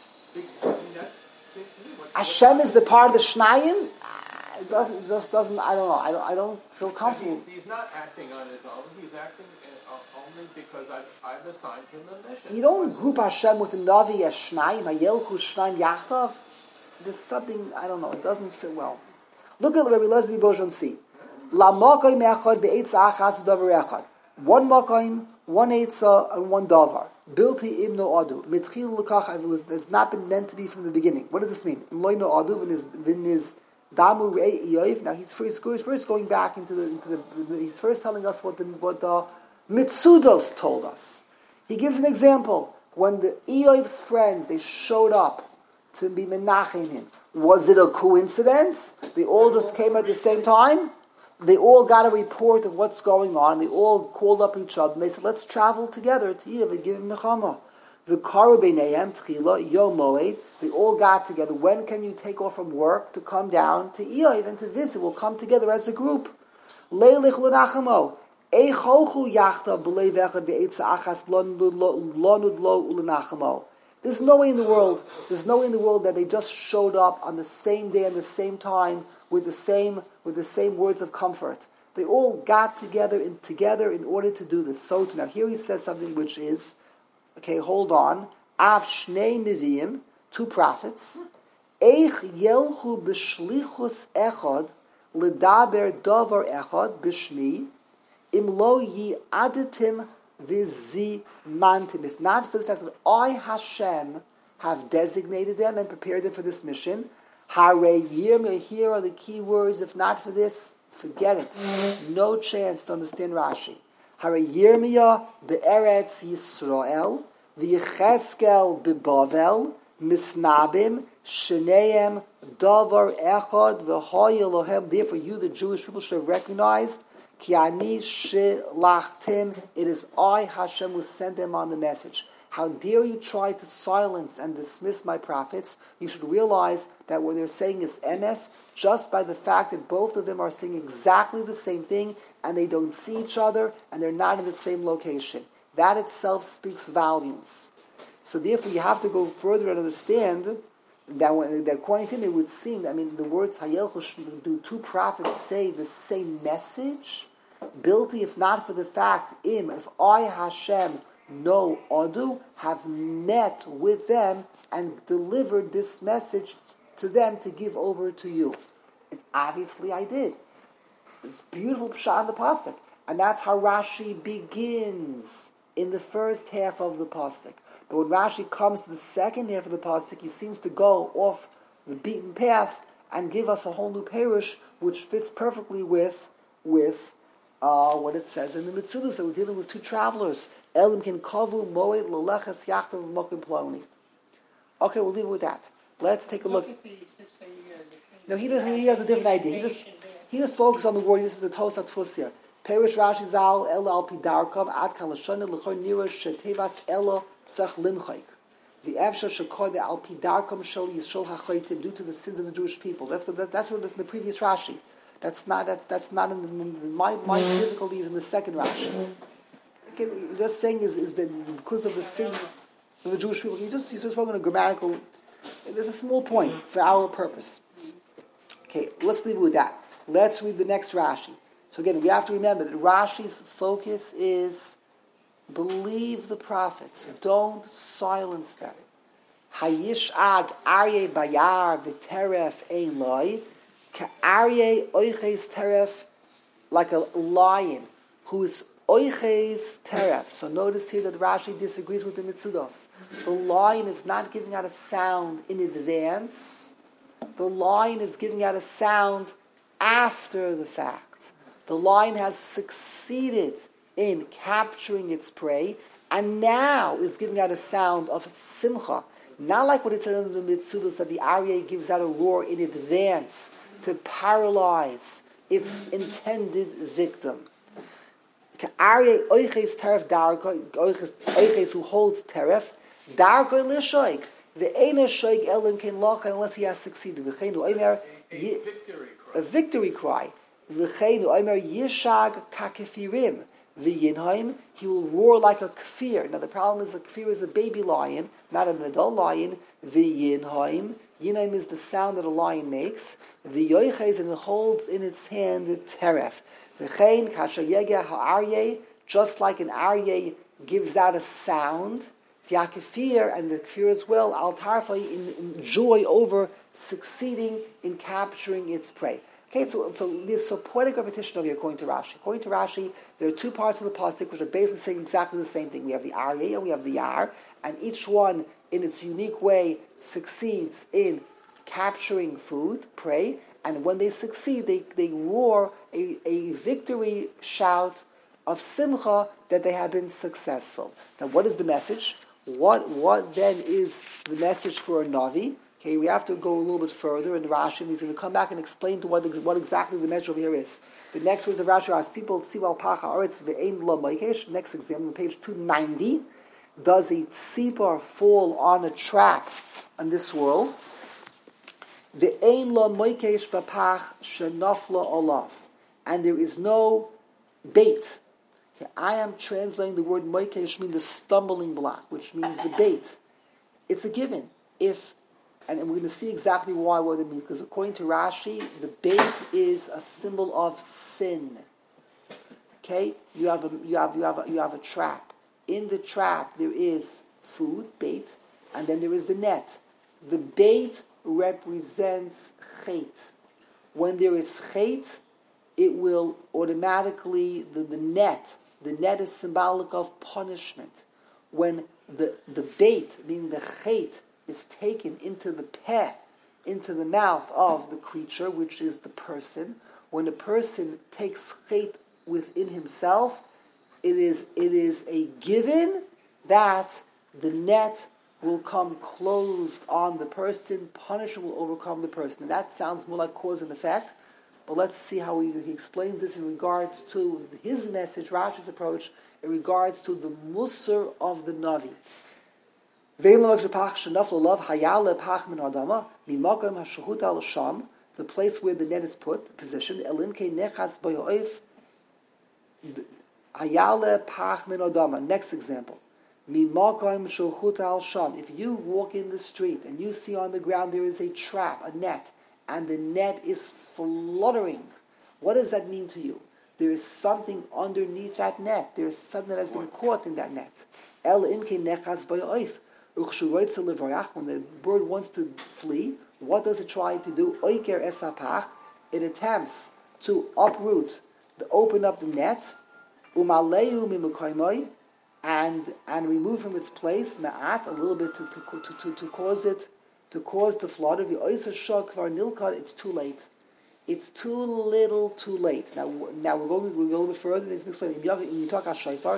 Hashem is the part of the Shnayim. It doesn't it just doesn't. I don't know. I don't. I don't feel comfortable. He's, he's not acting on his own. He's acting uh, only because I've, I've assigned him a mission. You don't group Hashem with the Navi as Shnayim. Hayelchu Shnayim Yachtav. There's something I don't know. It doesn't fit well. Look at Rabbi Eliezer Bibozhan C. La makoim echad be'etza achas v'davar echad. One makoim, one eitzah, and one davar. Bilti imno adu. Mitchil l'kach, it has not been meant to be from the beginning. What does this mean? Imlo no adu, when his damu rei iyoiv. Now he's first, he's first going back into the, into the, he's first telling us what the, what the Mitzudos told us. He gives an example. When the Eov's friends, they showed up to be menachem him, was it a coincidence? They all just came at the same time? They all got a report of what's going on. They all called up each other and they said, let's travel together to Eiv and give him nechama. The karu b'neihem tchila yom moed. They all got together. When can you take off from work to come down to Eiv and to visit? We'll come together as a group. Leilich l'nachamo. Eicholchu yachta b'lei v'echad v'etza achas lonud lo u'l'nachamo. There's no way in the world, there's no way in the world that they just showed up on the same day and the same time with the same with the same words of comfort. They all got together in together in order to do this. So now here he says something which is, okay, hold on. Av shnei neviim, two prophets. Eich yelchu b'shlichus echad l'daber davar echad b'shmi im lo yi'aditim v'zi mantim. If not for the fact that I, Hashem, have designated them and prepared them for this mission, Hare Yirmiyah, here are the key words. If not for this, forget it. No chance to understand Rashi. Hare Yirmiyah be'eretz Yisrael, v'yecheskel be'bavel, misnabim, Sheneim davar echad v'hoy Elohem. Therefore, you, the Jewish people, should have recognized ki ani shelachtim. It is I, Hashem, who sent them on the message. How dare you try to silence and dismiss my prophets? You should realize that what they're saying is emes, just by the fact that both of them are saying exactly the same thing, and they don't see each other, and they're not in the same location. That itself speaks volumes. So therefore, you have to go further and understand that, when, that according to him, it would seem, I mean, the words Hayelchu, do two prophets say the same message? Bilti, if not for the fact, im, if I, Hashem, no Odu, have met with them and delivered this message to them to give over to you. It, obviously I did. It's beautiful pshat in the pasuk. And that's how Rashi begins in the first half of the pasuk. But when Rashi comes to the second half of the pasuk, he seems to go off the beaten path and give us a whole new parish, which fits perfectly with with uh, what it says in the Mitzvahs, that we're dealing with two travelers. Elim kin kavu moed lelechas yachtav mokim ploni. Okay, we'll leave it with that. Let's take a look. No, he does. He has a different idea. He just he just focuses on the word. He uses the toast atfus here. Perish Rashi zal el al pidarkam ad kan lashon lechor nira shetevas elo tzach limchayk. The efsha shekod al pidarkam shel yishol hachaytim, due to the sins of the Jewish people. That's what that, that's what that's in the previous Rashi. That's not that's that's not in, the, in my my difficulty is in the second Rashi. Again, just saying is is that because of the sins of the Jewish people, he's just he's just spoken a grammatical. There's a small point for our purpose. Okay, let's leave it with that. Let's read the next Rashi. So again, we have to remember that Rashi's focus is believe the prophets. Don't silence them. Hayish ag arye bayar v'teref ein loy ka arye oiches teref, like a lion who is oiches teref. So notice here that Rashi disagrees with the Mitzudos. The lion is not giving out a sound in advance. The lion is giving out a sound after the fact. The lion has succeeded in capturing its prey, and now is giving out a sound of simcha. Not like what it said in the Mitzudos, that the Aryeh gives out a roar in advance to paralyze its intended victim. Aryeh oiches teref darko, oiches who holds teref, darko lishoik. The ena shoik elim ken loch unless he has succeeded. A victory cry. A victory cry. V'cheinu omer yishag kakefirim. V'yinhaim, he will roar like a kfir. Now the problem is a kfir is a baby lion, not an adult lion. V'yinhaim, yinhaim is the sound that a lion makes. V'yoiches, and it holds in its hand the teref. V'chein kashayega ha'aryeh, just like an aryeh gives out a sound. V'yakefir, and the kfir as well, al tarfai, in, in joy over succeeding in capturing its prey. Okay, so, so there's a poetic repetition of here according to Rashi. According to Rashi, there are two parts of the pasuk which are basically saying exactly the same thing. We have the Aryeh and we have the Yar, and each one, in its unique way, succeeds in capturing food, prey, and when they succeed, they, they roar a, a victory shout of simcha that they have been successful. Now, what is the message? What what then is the message for a Navi? Okay, we have to go a little bit further in Rashi, and he's going to come back and explain to what, what exactly the message over here is. The next words of Rashi are Sipol Tzival Pacha Aretz Ve'ein Lo Moikesh. Next example, on page two ninety. Does a tzipor fall on a trap in this world? Ve'ein Lo Moikesh B'Pach Shenafla Olav. And there is no bait. Okay, I am translating the word Moikesh, means the stumbling block, which means the bait. It's a given. If And we're going to see exactly why what it means. Because according to Rashi, the bait is a symbol of sin. Okay, you have a you have you have a, you have a trap. In the trap there is food, bait, and then there is the net. The bait represents chait. When there is chait, it will automatically the, the net. The net is symbolic of punishment. When the the bait, meaning the chait, is taken into the peh, into the mouth of the creature, which is the person. When a person takes chait within himself, it is it is a given that the net will come closed on the person, punishment will overcome the person. And that sounds more like cause and effect, but let's see how he, he explains this in regards to his message, Rashi's approach, in regards to the musar of the Navi. The place where the net is put, positioned, next example. If you walk in the street and you see on the ground there is a trap, a net, and the net is fluttering, what does that mean to you? There is something underneath that net. There is something that has been caught in that net. When the bird wants to flee, what does it try to do? It attempts to uproot, to open up the net, and and remove from its place ma'at, a little bit to, to, to, to, to cause it, to cause the flutter. It's too late. It's too little, too late. Now, now we're going we're going a little bit further. This is explaining. When you talk about shofar,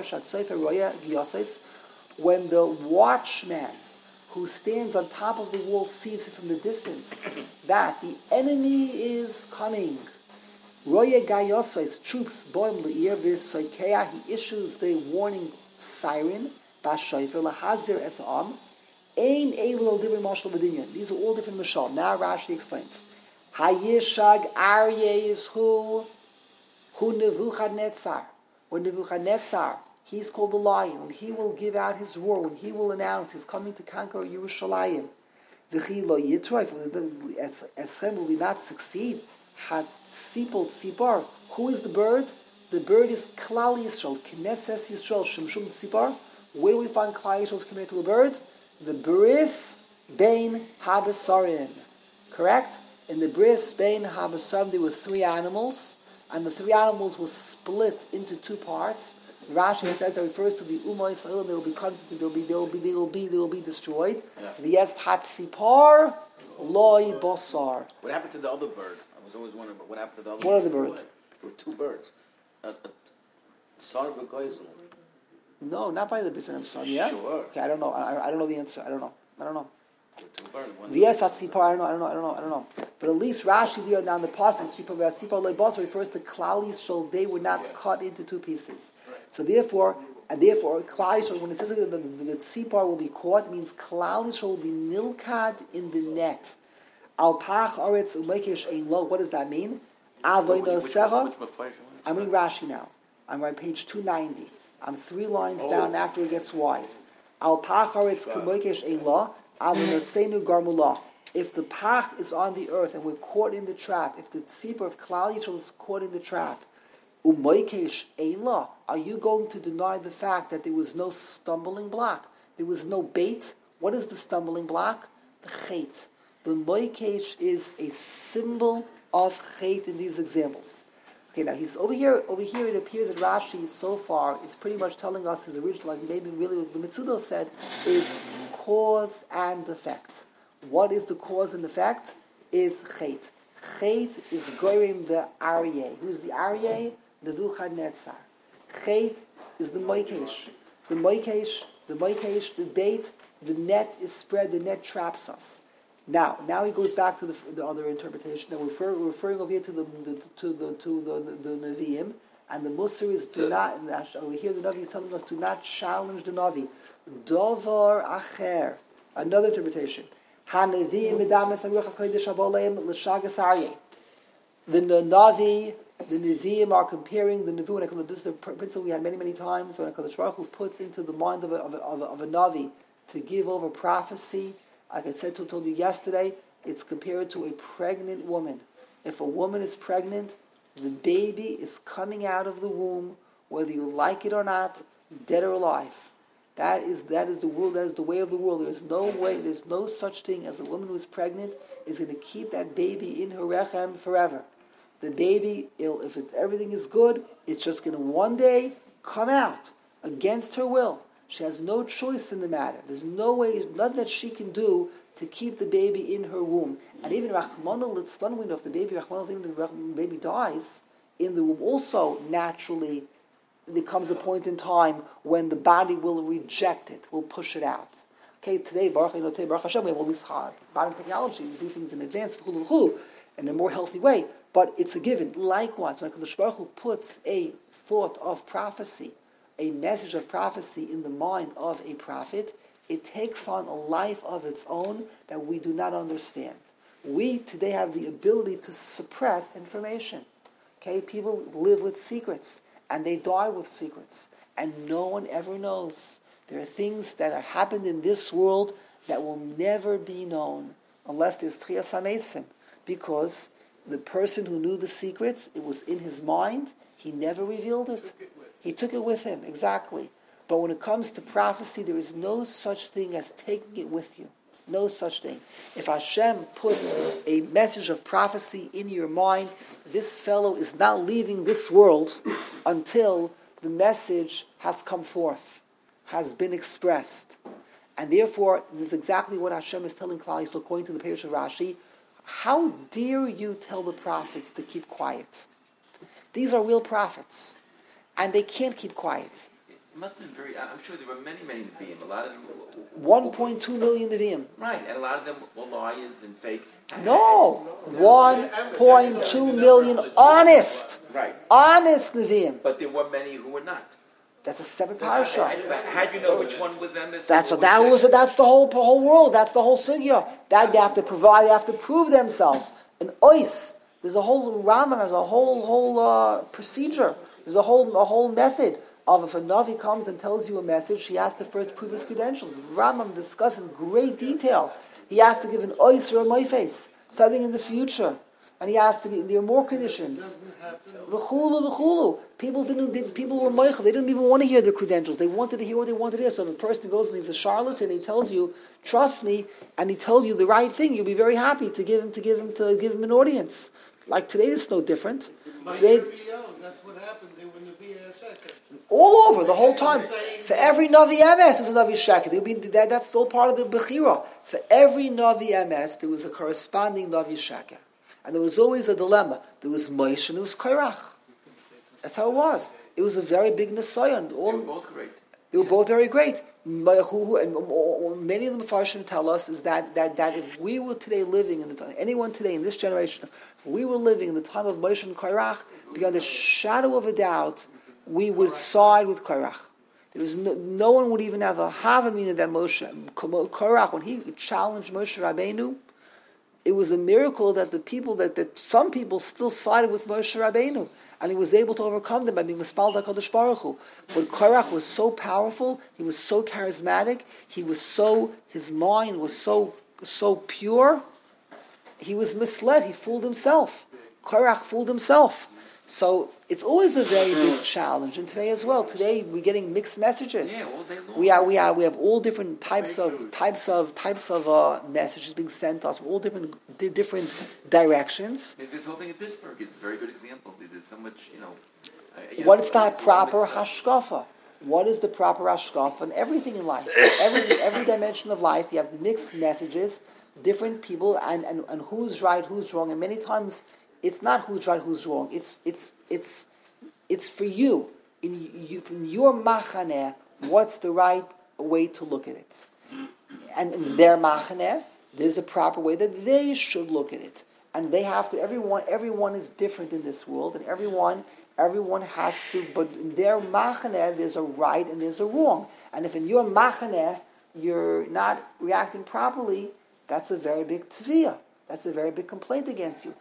when the watchman who stands on top of the wall sees it from the distance, that the enemy is coming. Roya Gayosais, troops, Boim Leir, Visoikea, he issues the warning siren, Bashaifer, Lahazir Esam, Ain Elo different Marshal Vidinian. These are all different Mashal. Now Rashi explains. Hayishag Aryeh is who? Who Nebuchadnezzar. When Nebuchadnezzar, he's called the lion, when he will give out his roar, when he will announce he's coming to conquer Yerushalayim. V'chi lo yitroif, Eschem will not succeed. Hatzipol Tzipar. Who is the bird? The bird is Klal Yisrael, Knesses Yisrael, Shemshum Tzipar. Where do we find Klal Yisrael compared to a bird? The Bris Bein Habesarim. Correct? In the Bris Bein Habesarim, there were three animals, and the three animals were split into two parts. Rashi says that refers to the Umma Yisrael, and they will be content, they will be, they will be, they will be, they will be destroyed. The Yes Hatzipar Loi Bosar. What happened to the other bird? I was always wondering, but what happened to the other What bird? other bird? There were two birds. A, a Sar v'Goizel. No, not by the Bishop of Son. Yeah. Sure. Okay, I don't know. I, I don't know the answer. I don't know. I don't know. There were two birds. One The Yes Hatzipar. I don't know. I don't know. I don't know. I don't know. But at least Rashi there now in the passage, Tzipar v'Hatzipar Loi Bosar refers to Klal Yisrael. They were not Yes. cut into two pieces. Right. So therefore, and therefore, Klal Yisrael, when it says that the, the, the Tzipar will be caught, means Klal Yisrael will be nilkad in the net. Al pach aretz umekesh ein lo. What does that mean? Avoino secha. I'm in Rashi now. I'm on page two ninety. I'm three lines oh. down after it gets wide. Al pach aretz umekesh ein lo. Avoino seinu garmula. If the pach is on the earth and we're caught in the trap, if the tzipor of Klal Yisrael is caught in the trap, umekesh ein lo. Are you going to deny the fact that there was no stumbling block? There was no bait? What is the stumbling block? The chait. The moikesh is a symbol of chait in these examples. Okay, now he's over here. Over here, it appears that Rashi so far is pretty much telling us his original, like maybe really what the Mitsudo said, is cause and effect. What is the cause and effect? Is chait. Chait is goyim the Aryeh. Who's the Aryeh? Nebuchadnezzar. Chait is the moikesh. The moikesh, the moikesh, the bait, the net is spread. The net traps us. Now, now he goes back to the, the other interpretation. Now, we're refer, referring over here to the, the to the to the, the, the Nevi'im, and the Musar is do not. Over here, the Navi is telling us do not challenge the Navi. Dovar acher. Another interpretation. Ha-Nevi'im midames haruach hakodesh haboleim l'shagas aryeh. The Navi, the Nevi'im are comparing the Nevu. This is a principle we had many many times when HaKadosh Baruch Hu puts into the mind of a, of a, of a, of a Navi to give over prophecy. Like I said, told you yesterday, it's compared to a pregnant woman. If a woman is pregnant, the baby is coming out of the womb, whether you like it or not, dead or alive. That is that is the world. That is the way of the world. There is no way. There's no such thing as a woman who is pregnant is going to keep that baby in her rechem forever. The baby, if it's, everything is good, it's just going to one day come out against her will. She has no choice in the matter. There's no way, nothing that she can do to keep the baby in her womb. And even Rachmana litzlan, we know if the baby, Rachmana, if the baby dies in the womb, also naturally there comes a point in time when the body will reject it, will push it out. Okay, today, Baruch you know, today, Baruch Hashem, we have all this hard modern technology. We do things in advance, v'chulu, v'chulu, in a more healthy way. But it's a given. Likewise, when HaKadosh Baruch Hu puts a thought of prophecy, a message of prophecy in the mind of a prophet, it takes on a life of its own that we do not understand. We today have the ability to suppress information. Okay, people live with secrets, and they die with secrets, and no one ever knows. There are things that are happened in this world that will never be known unless there's Tchias HaMeisim, because the person who knew the secrets, it was in his mind, he never revealed it. He took it with him, exactly. But when it comes to prophecy, there is no such thing as taking it with you. No such thing. If Hashem puts a message of prophecy in your mind, this fellow is not leaving this world until the message has come forth, has been expressed. And therefore, this is exactly what Hashem is telling Klal Yisrael, according to the Perush of Rashi. How dare you tell the prophets to keep quiet? These are real prophets, and they can't keep quiet. It must have been very, I'm sure there were many, many Nevi'im. A lot of them were, one point two million Nevi'im. Right, and a lot of them were liars and fake. No, one point two million honest. Right. Honest Nevi'im. But there were many who were not. That's a separate parasha. How do you know which one was emes? That's what that was. That's the whole whole world. That's the whole sugya. That they have to provide. They have to prove themselves. An ois. There's a whole Rambam. There's a whole whole uh, procedure. There's a whole a whole method of if a Navi comes and tells you a message, he has to first prove his credentials. Rambam discusses in great detail. He has to give an ois or a moifes, something in the future, and he has to be. There are more conditions. V'chulu v'chulu. People didn't. Did, people were moichel. They didn't even want to hear their credentials. They wanted to hear what they wanted to hear. So if a person goes and he's a charlatan, he tells you, "Trust me," and he told you the right thing, you'll be very happy to give him to give him to give him an audience. Like today, it's no different. Today, that's what happened. They were Navi Sheker. All over the whole time. For every Navi M S, there's a Navi Sheker. That, that's all part of the Bechira. For every Navi M S, there was a corresponding Navi Sheker. And there was always a dilemma. There was Moshe and there was Korach. That's how it was. It was a very big Nisayon. They were both great. They were yeah. both very great. And many of the Mepharshim tell us is that, that, that if we were today living in the time, anyone today in this generation, if we were living in the time of Moshe and Korach, beyond a shadow of a doubt, we would side with Korach. There was no, no one would even have a havamina that Moshe, Korach, when he challenged Moshe Rabbeinu, it was a miracle that the people, that, that some people still sided with Moshe Rabbeinu, and he was able to overcome them by being Mispal HaKadosh Baruch Hu. But Korach was so powerful, he was so charismatic, he was so, his mind was so, so pure, he was misled, he fooled himself. Korach fooled himself. So it's always a very big challenge, and today as well. Today we're getting mixed messages. Yeah, all day long. We are, we are, we have all different types of types of types of uh, messages being sent to us, all different di- different directions. This whole thing in Pittsburgh is a very good example. There's so much, you know. Uh, you what know, is that proper hashkafa? What is the proper hashkafa and everything in life? Every every dimension of life, you have mixed messages, different people, and, and, and who's right, who's wrong, and many times. It's not who's right, who's wrong. It's it's it's it's for you in you from your machaneh. What's the right way to look at it? And in their machaneh, there's a proper way that they should look at it. And they have to. Everyone everyone is different in this world, and everyone everyone has to. But in their machaneh, there's a right and there's a wrong. And if in your machaneh you're not reacting properly, that's a very big tviyah. That's a very big complaint against you.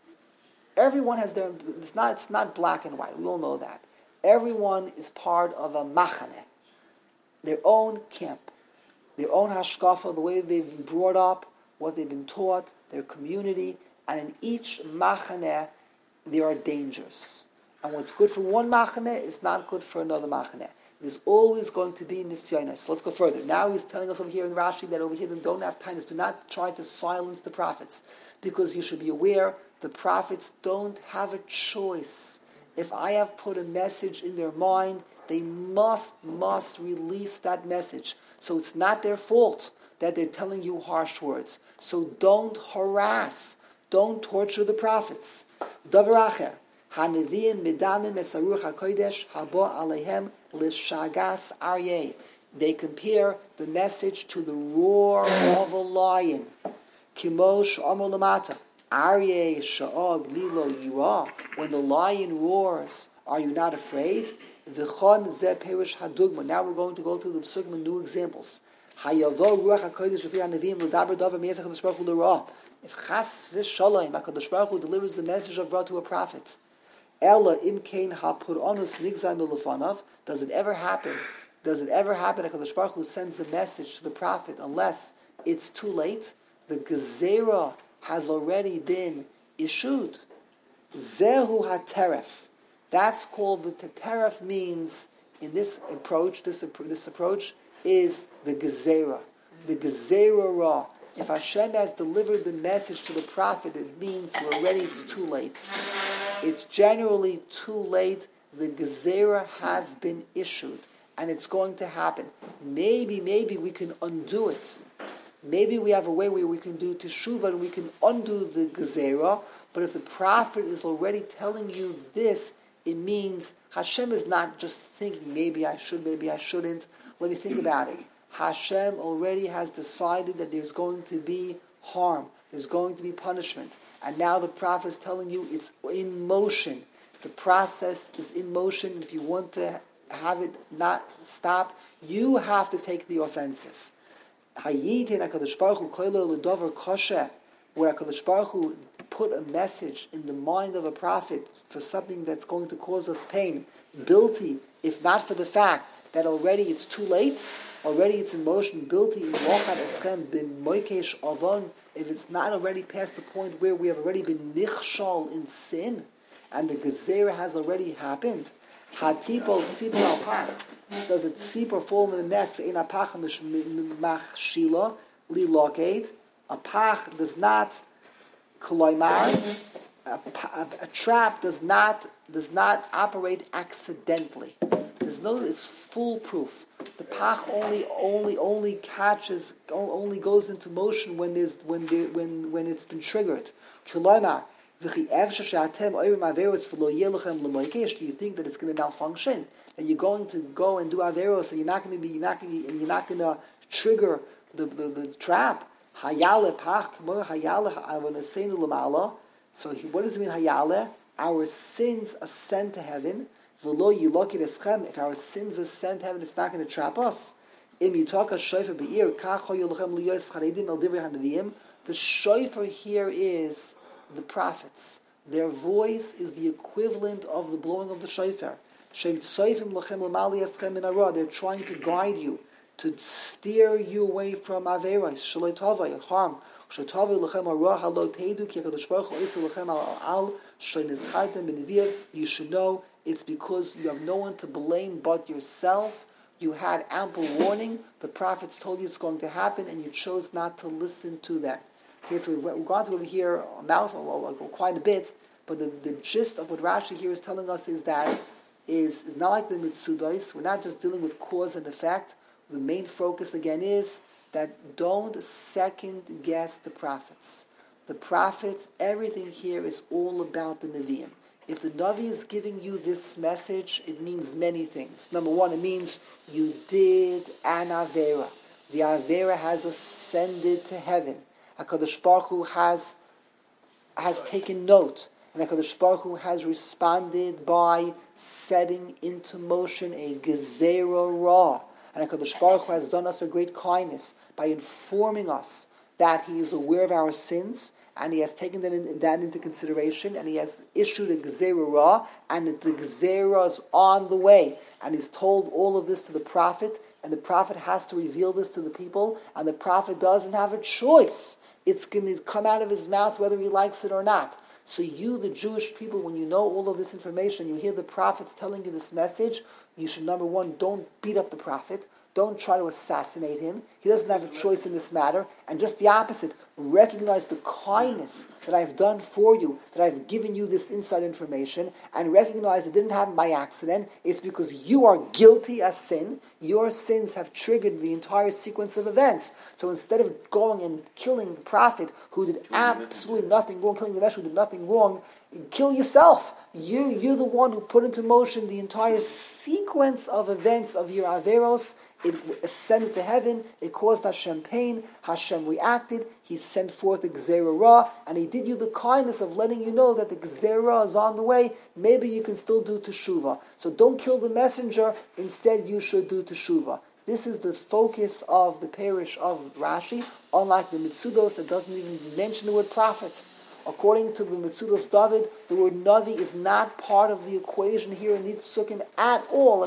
Everyone has their, it's not, it's not black and white, we all know that. Everyone is part of a machaneh, their own camp, their own hashkafa, the way they've been brought up, what they've been taught, their community, and in each machaneh, there are dangers. And what's good for one machaneh is not good for another machaneh. There's always going to be nisyonos. So let's go further. Now he's telling us over here in Rashi that over here they don't have time, is do not try to silence the prophets, because you should be aware the prophets don't have a choice. If I have put a message in their mind, they must, must release that message. So it's not their fault that they're telling you harsh words. So don't harass, don't torture the prophets. Davar acher, hanevim medamim esaruch hakodesh habo alehem lishagas aryeh. They compare the message to the roar of a lion. Kimosh Amar Lamata. Aryeh Sha'og Milo Yira. When the lion roars, are you not afraid? V'chon Ze Perish Hadugma. Now we're going to go through the Psukim new examples. Hayavo Ruach HaKodesh Refi HaNeviim L'daber Davar Me'ez HaKadosh Baruch Hu L'ra. If Chas V'Shalom HaKadosh Baruch Hu delivers the message of Ra to a prophet, Ella Imkein HaPur'onus Nigzai Milufanav. Does it ever happen? Does it ever happen that HaKadosh Baruch Hu sends a message to the prophet unless it's too late? The Gezerah has already been issued. Zehu HaTeref. That's called the Teref. Means in this approach, this this approach is the Gezerah. The Gezerah Ra. If Hashem has delivered the message to the prophet, it means we're already, it's too late. It's generally too late. The Gezerah has been issued, and it's going to happen. Maybe, maybe we can undo it. Maybe we have a way where we can do teshuvah and we can undo the Gezerah, but if the prophet is already telling you this, it means Hashem is not just thinking, maybe I should, maybe I shouldn't. Let me think about it. Hashem already has decided that there's going to be harm. There's going to be punishment. And now the prophet is telling you it's in motion. The process is in motion. If you want to have it not stop, you have to take the offensive. Where HaKadosh Baruch Hu put a message in the mind of a prophet for something that's going to cause us pain, guilty, if not for the fact that already it's too late, already it's in motion, guilty, if it's not already past the point where we have already been nichshal in sin, and the Gezerah has already happened, does it seep or fall in the nest? A pach does not, a, a trap does not does not operate accidentally. There's no, it's foolproof. The pach only only only catches, only goes into motion when there's when there, when when it's been triggered. Do you think that it's going to malfunction? That you're going to go and do averos, and you're not going to be, you're not going to, and you're not going to trigger the, the, the trap? So he, what does it mean hayale? Our sins ascend to heaven. If our sins ascend to heaven, it's not going to trap us. The shofar here is the prophets. Their voice is the equivalent of the blowing of the shofar. They're trying to guide you, to steer you away from averos, harm. You should know it's because you have no one to blame but yourself. You had ample warning. The prophets told you it's going to happen, and you chose not to listen to them. Okay, so we've, we've gone through over here a mouthful, quite a bit, but the, the gist of what Rashi here is telling us is that is, is not like the Mitzudos. We're not just dealing with cause and effect. The main focus again is that don't second guess the prophets. The prophets, everything here is all about the Nevi'im. If the Navi is giving you this message, it means many things. Number one, it means you did an Avera. The Avera has ascended to heaven. HaKadosh Baruch Hu has, has taken note. And HaKadosh Baruch Hu has responded by setting into motion a Gezerah Ra. And HaKadosh Baruch Hu has done us a great kindness by informing us that He is aware of our sins, and He has taken them in, that into consideration, and He has issued a Gezerah Ra, and the Gezerah is on the way. And He's told all of this to the prophet, and the prophet has to reveal this to the people, and the prophet doesn't have a choice. It's going to come out of his mouth whether he likes it or not. So you, the Jewish people, when you know all of this information, you hear the prophets telling you this message, you should, number one, don't beat up the prophet. Don't try to assassinate him. He doesn't have a choice in this matter. And just the opposite, recognize the kindness that I've done for you, that I've given you this inside information, and recognize it didn't happen by accident. It's because you are guilty as sin. Your sins have triggered the entire sequence of events. So instead of going and killing the prophet who did absolutely nothing wrong, killing the messenger who did nothing wrong, kill yourself. You, you're the one who put into motion the entire sequence of events of your averos. It ascended to heaven. It caused Hashem pain. Hashem reacted. He sent forth the Gzerah Ra, and He did you the kindness of letting you know that the Gzerah is on the way. Maybe you can still do Teshuvah. So don't kill the messenger. Instead, you should do Teshuvah. This is the focus of the parish of Rashi, unlike the Mitzudos that doesn't even mention the word prophet. According to the Mitzudos David, the word Navi is not part of the equation here in these psukim at all.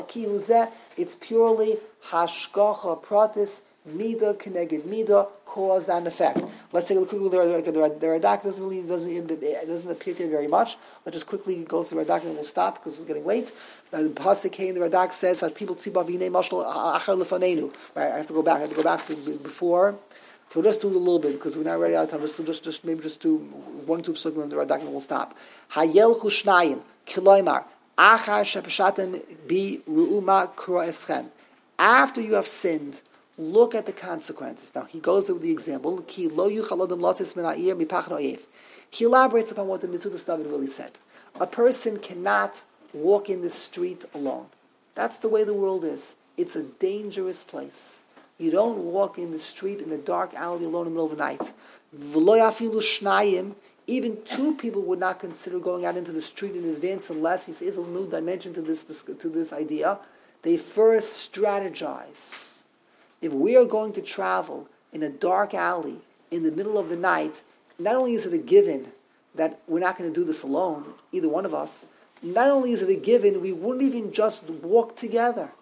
It's purely hashgacha pratis, mida keneged mida, cause and effect. Let's take a look at the, the, the Radak. Doesn't really doesn't it doesn't appear to very much. Let's just quickly go through the Radak and we'll stop because it's getting late. Uh, the pasuk in the Radak says, "As people tziba v'nei mashal achar lefanenu." Right, I have to go back. I have to go back to before. So we'll just do a little bit because we're not ready out of time. Just, just, just maybe just do one, two psukim of the Radak and we'll stop. Hayel chushnayim kiloymar achar shepeshatem bi ruuma kura eschem. After you have sinned, look at the consequences. Now he goes with the example. Ki lo yuchalodim lotzis min ha'ir mipach ha'oyef. He elaborates upon what the Mitzudas David really said. A person cannot walk in the street alone. That's the way the world is. It's a dangerous place. You don't walk in the street in a dark alley alone in the middle of the night. V'lo yafilu shnayim, even two people would not consider going out into the street in advance unless he says a new dimension to this, this to this idea. They first strategize. If we are going to travel in a dark alley in the middle of the night, not only is it a given that we're not going to do this alone, either one of us, not only is it a given, we wouldn't even just walk together.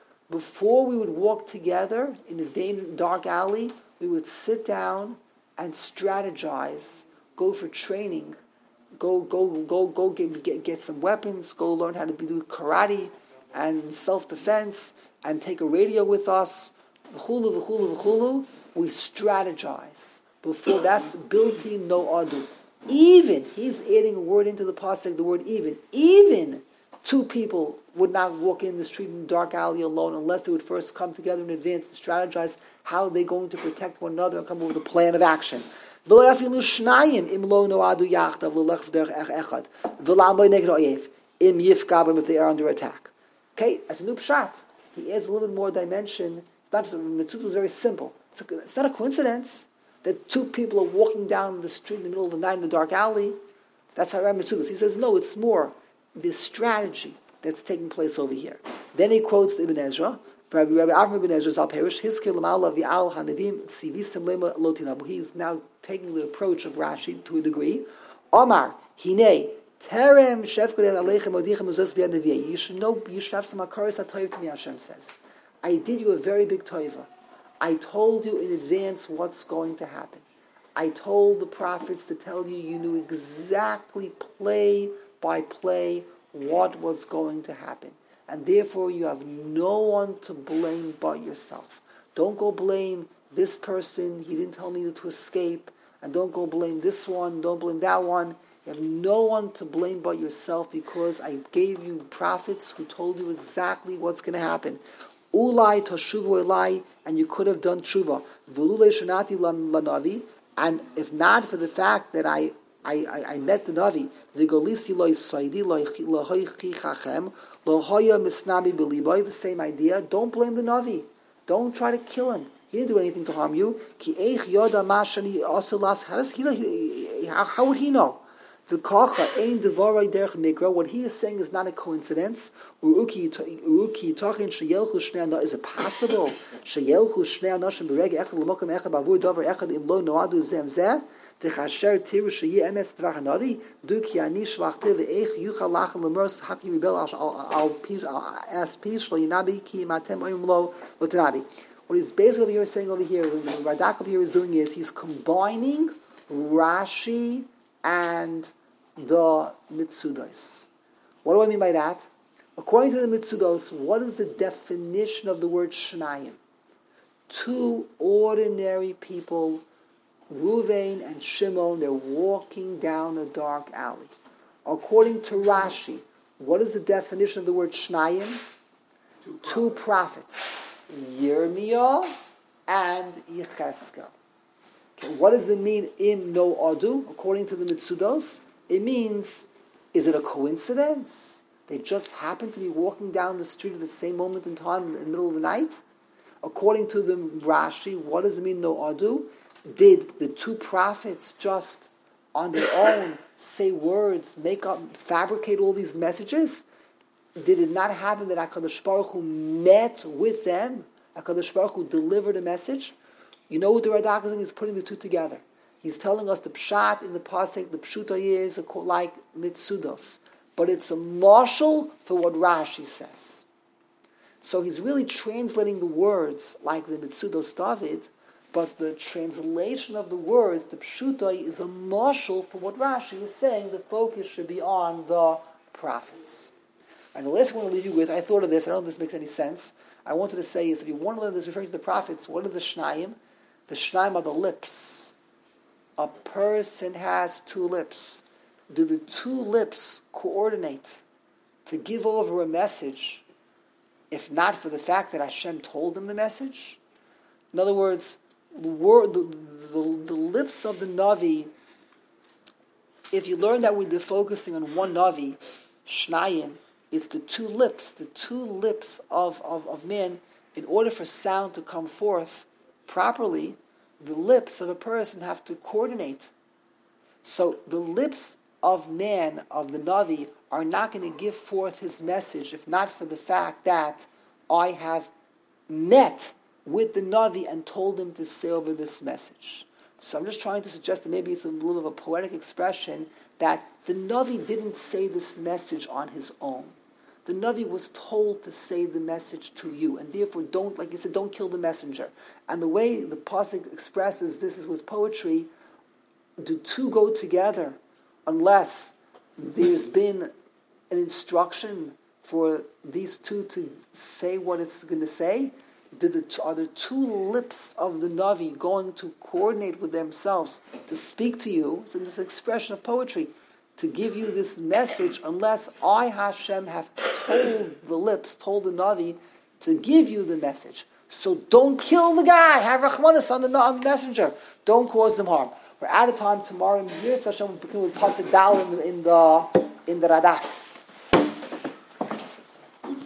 Before we would walk together in a dark alley, we would sit down and strategize, go for training, go go go go get get, get some weapons, go learn how to do karate and self-defense, and take a radio with us. V'chulu v'chulu v'chulu. We strategize. Before that's built-in no adu. Even he's adding a word into the pasuk, the word even. Even two people would not walk in the street in the dark alley alone unless they would first come together in advance to strategize how they're going to protect one another and come up with a plan of action. If they are under attack. Okay, as a new shot, he adds a little bit more dimension. It's not just, Mitzudos is very simple. It's, a, it's not a coincidence that two people are walking down the street in the middle of the night in a dark alley. That's how Rabbi Mitzudos. He says, no, it's more this strategy that's taking place over here. Then he quotes Ibn Ezra. Rabbi Avram Ibn Ezra Zal Perish, his kilamala v'al hanavim sivisim lema lotinabu. He's now taking the approach of Rashi to a degree. Omar hine terem shefked aleichem odichem uzos b'yad neviyah. You should know. You should have some akaris atoiv to me. Hashem says, I did you a very big toiva. I told you in advance what's going to happen. I told the prophets to tell you. You knew exactly play by play what was going to happen. And therefore you have no one to blame but yourself. Don't go blame this person, he didn't tell me to escape, and don't go blame this one, don't blame that one. You have no one to blame but yourself because I gave you prophets who told you exactly what's going to happen. Ulai tashuvu elai, and you could have done tshuva. V'lulei shenati lanavi, and if not for the fact that I I, I, I met the Navi, the Golisi loy Saidi loy chachem lo hoya misnami beliboy. The same idea. Don't blame the Navi. Don't try to kill him. He didn't do anything to harm you. Ki eich yoda mashani osulas. How does he? How, how would he know? The kacha ein devaray derech mikra. What he is saying is not a coincidence. Uruki uruki tachin sheyelchu shnei anashim. Is it possible sheyelchu shnei anashim bereg echad l'mokem echad bavur davar echad im lo noadu zem zeh? Techasher tiru sheyi emes dvachanadi du ki ani shlachte ve'ech yuchal lachem lemers hakim yibel al al pish al as pish lo yinabi ki matem oyum lo lotanabi. What he's basically over here saying over here, what Radak over here is doing is he's combining Rashi and the Mitzudos. What do I mean by that? According to the Mitzudos, what is the definition of the word Shnayim? Two ordinary people, Ruvain and Shimon, they're walking down a dark alley. According to Rashi, what is the definition of the word Shnayim? Two prophets. Two prophets. Yirmiyah and Yecheskel. Okay, what does it mean, im no adu? According to the Mitzudos, it means, is it a coincidence? They just happen to be walking down the street at the same moment in time in the middle of the night? according to the Rashi, what does it mean no adu? Did the two prophets just on their own say words, make up, fabricate all these messages? Did it not happen that HaKadosh Baruch Hu met with them? HaKadosh Baruch Hu delivered a message? You know what the Radak is doing? He's putting the two together. He's telling us the pshat in the pasuk, the pshuta is like mitzudos, but it's a marshal for what Rashi says. So he's really translating the words like the mitzudos David, but the translation of the words, the pshuta, is a marshal for what Rashi is saying. The focus should be on the prophets. And the last one I want to leave you with, I thought of this, I don't know if this makes any sense. I wanted to say is, if you want to learn this referring to the prophets, what are the shnayim? The shnayim are the lips. A person has two lips. Do the two lips coordinate to give over a message, if not for the fact that Hashem told them the message? In other words, the, word, the, the, the lips of the Navi, if you learn that we're focusing on one Navi, shnayim, it's the two lips, the two lips of, of, of man. In order for sound to come forth properly, the lips of a person have to coordinate. So the lips of man, of the Navi, are not going to give forth his message if not for the fact that I have met with the Navi and told him to say over this message. So I'm just trying to suggest that maybe it's a little of a poetic expression that the Navi didn't say this message on his own. The Navi was told to say the message to you, and therefore don't, like you said, don't kill the messenger. And the way the pasuk expresses this is with poetry, do two go together unless there's been an instruction for these two to say what it's going to say? Did the, are the two lips of the Navi going to coordinate with themselves to speak to you? So this expression of poetry, to give you this message, unless I, Hashem, have told the lips, told the Navi to give you the message. So don't kill the guy. Have Rachmanis on the, on the messenger. Don't cause them harm. We're out of time tomorrow. Hashem will begin with Pasuk Dal in the in the in the Radak.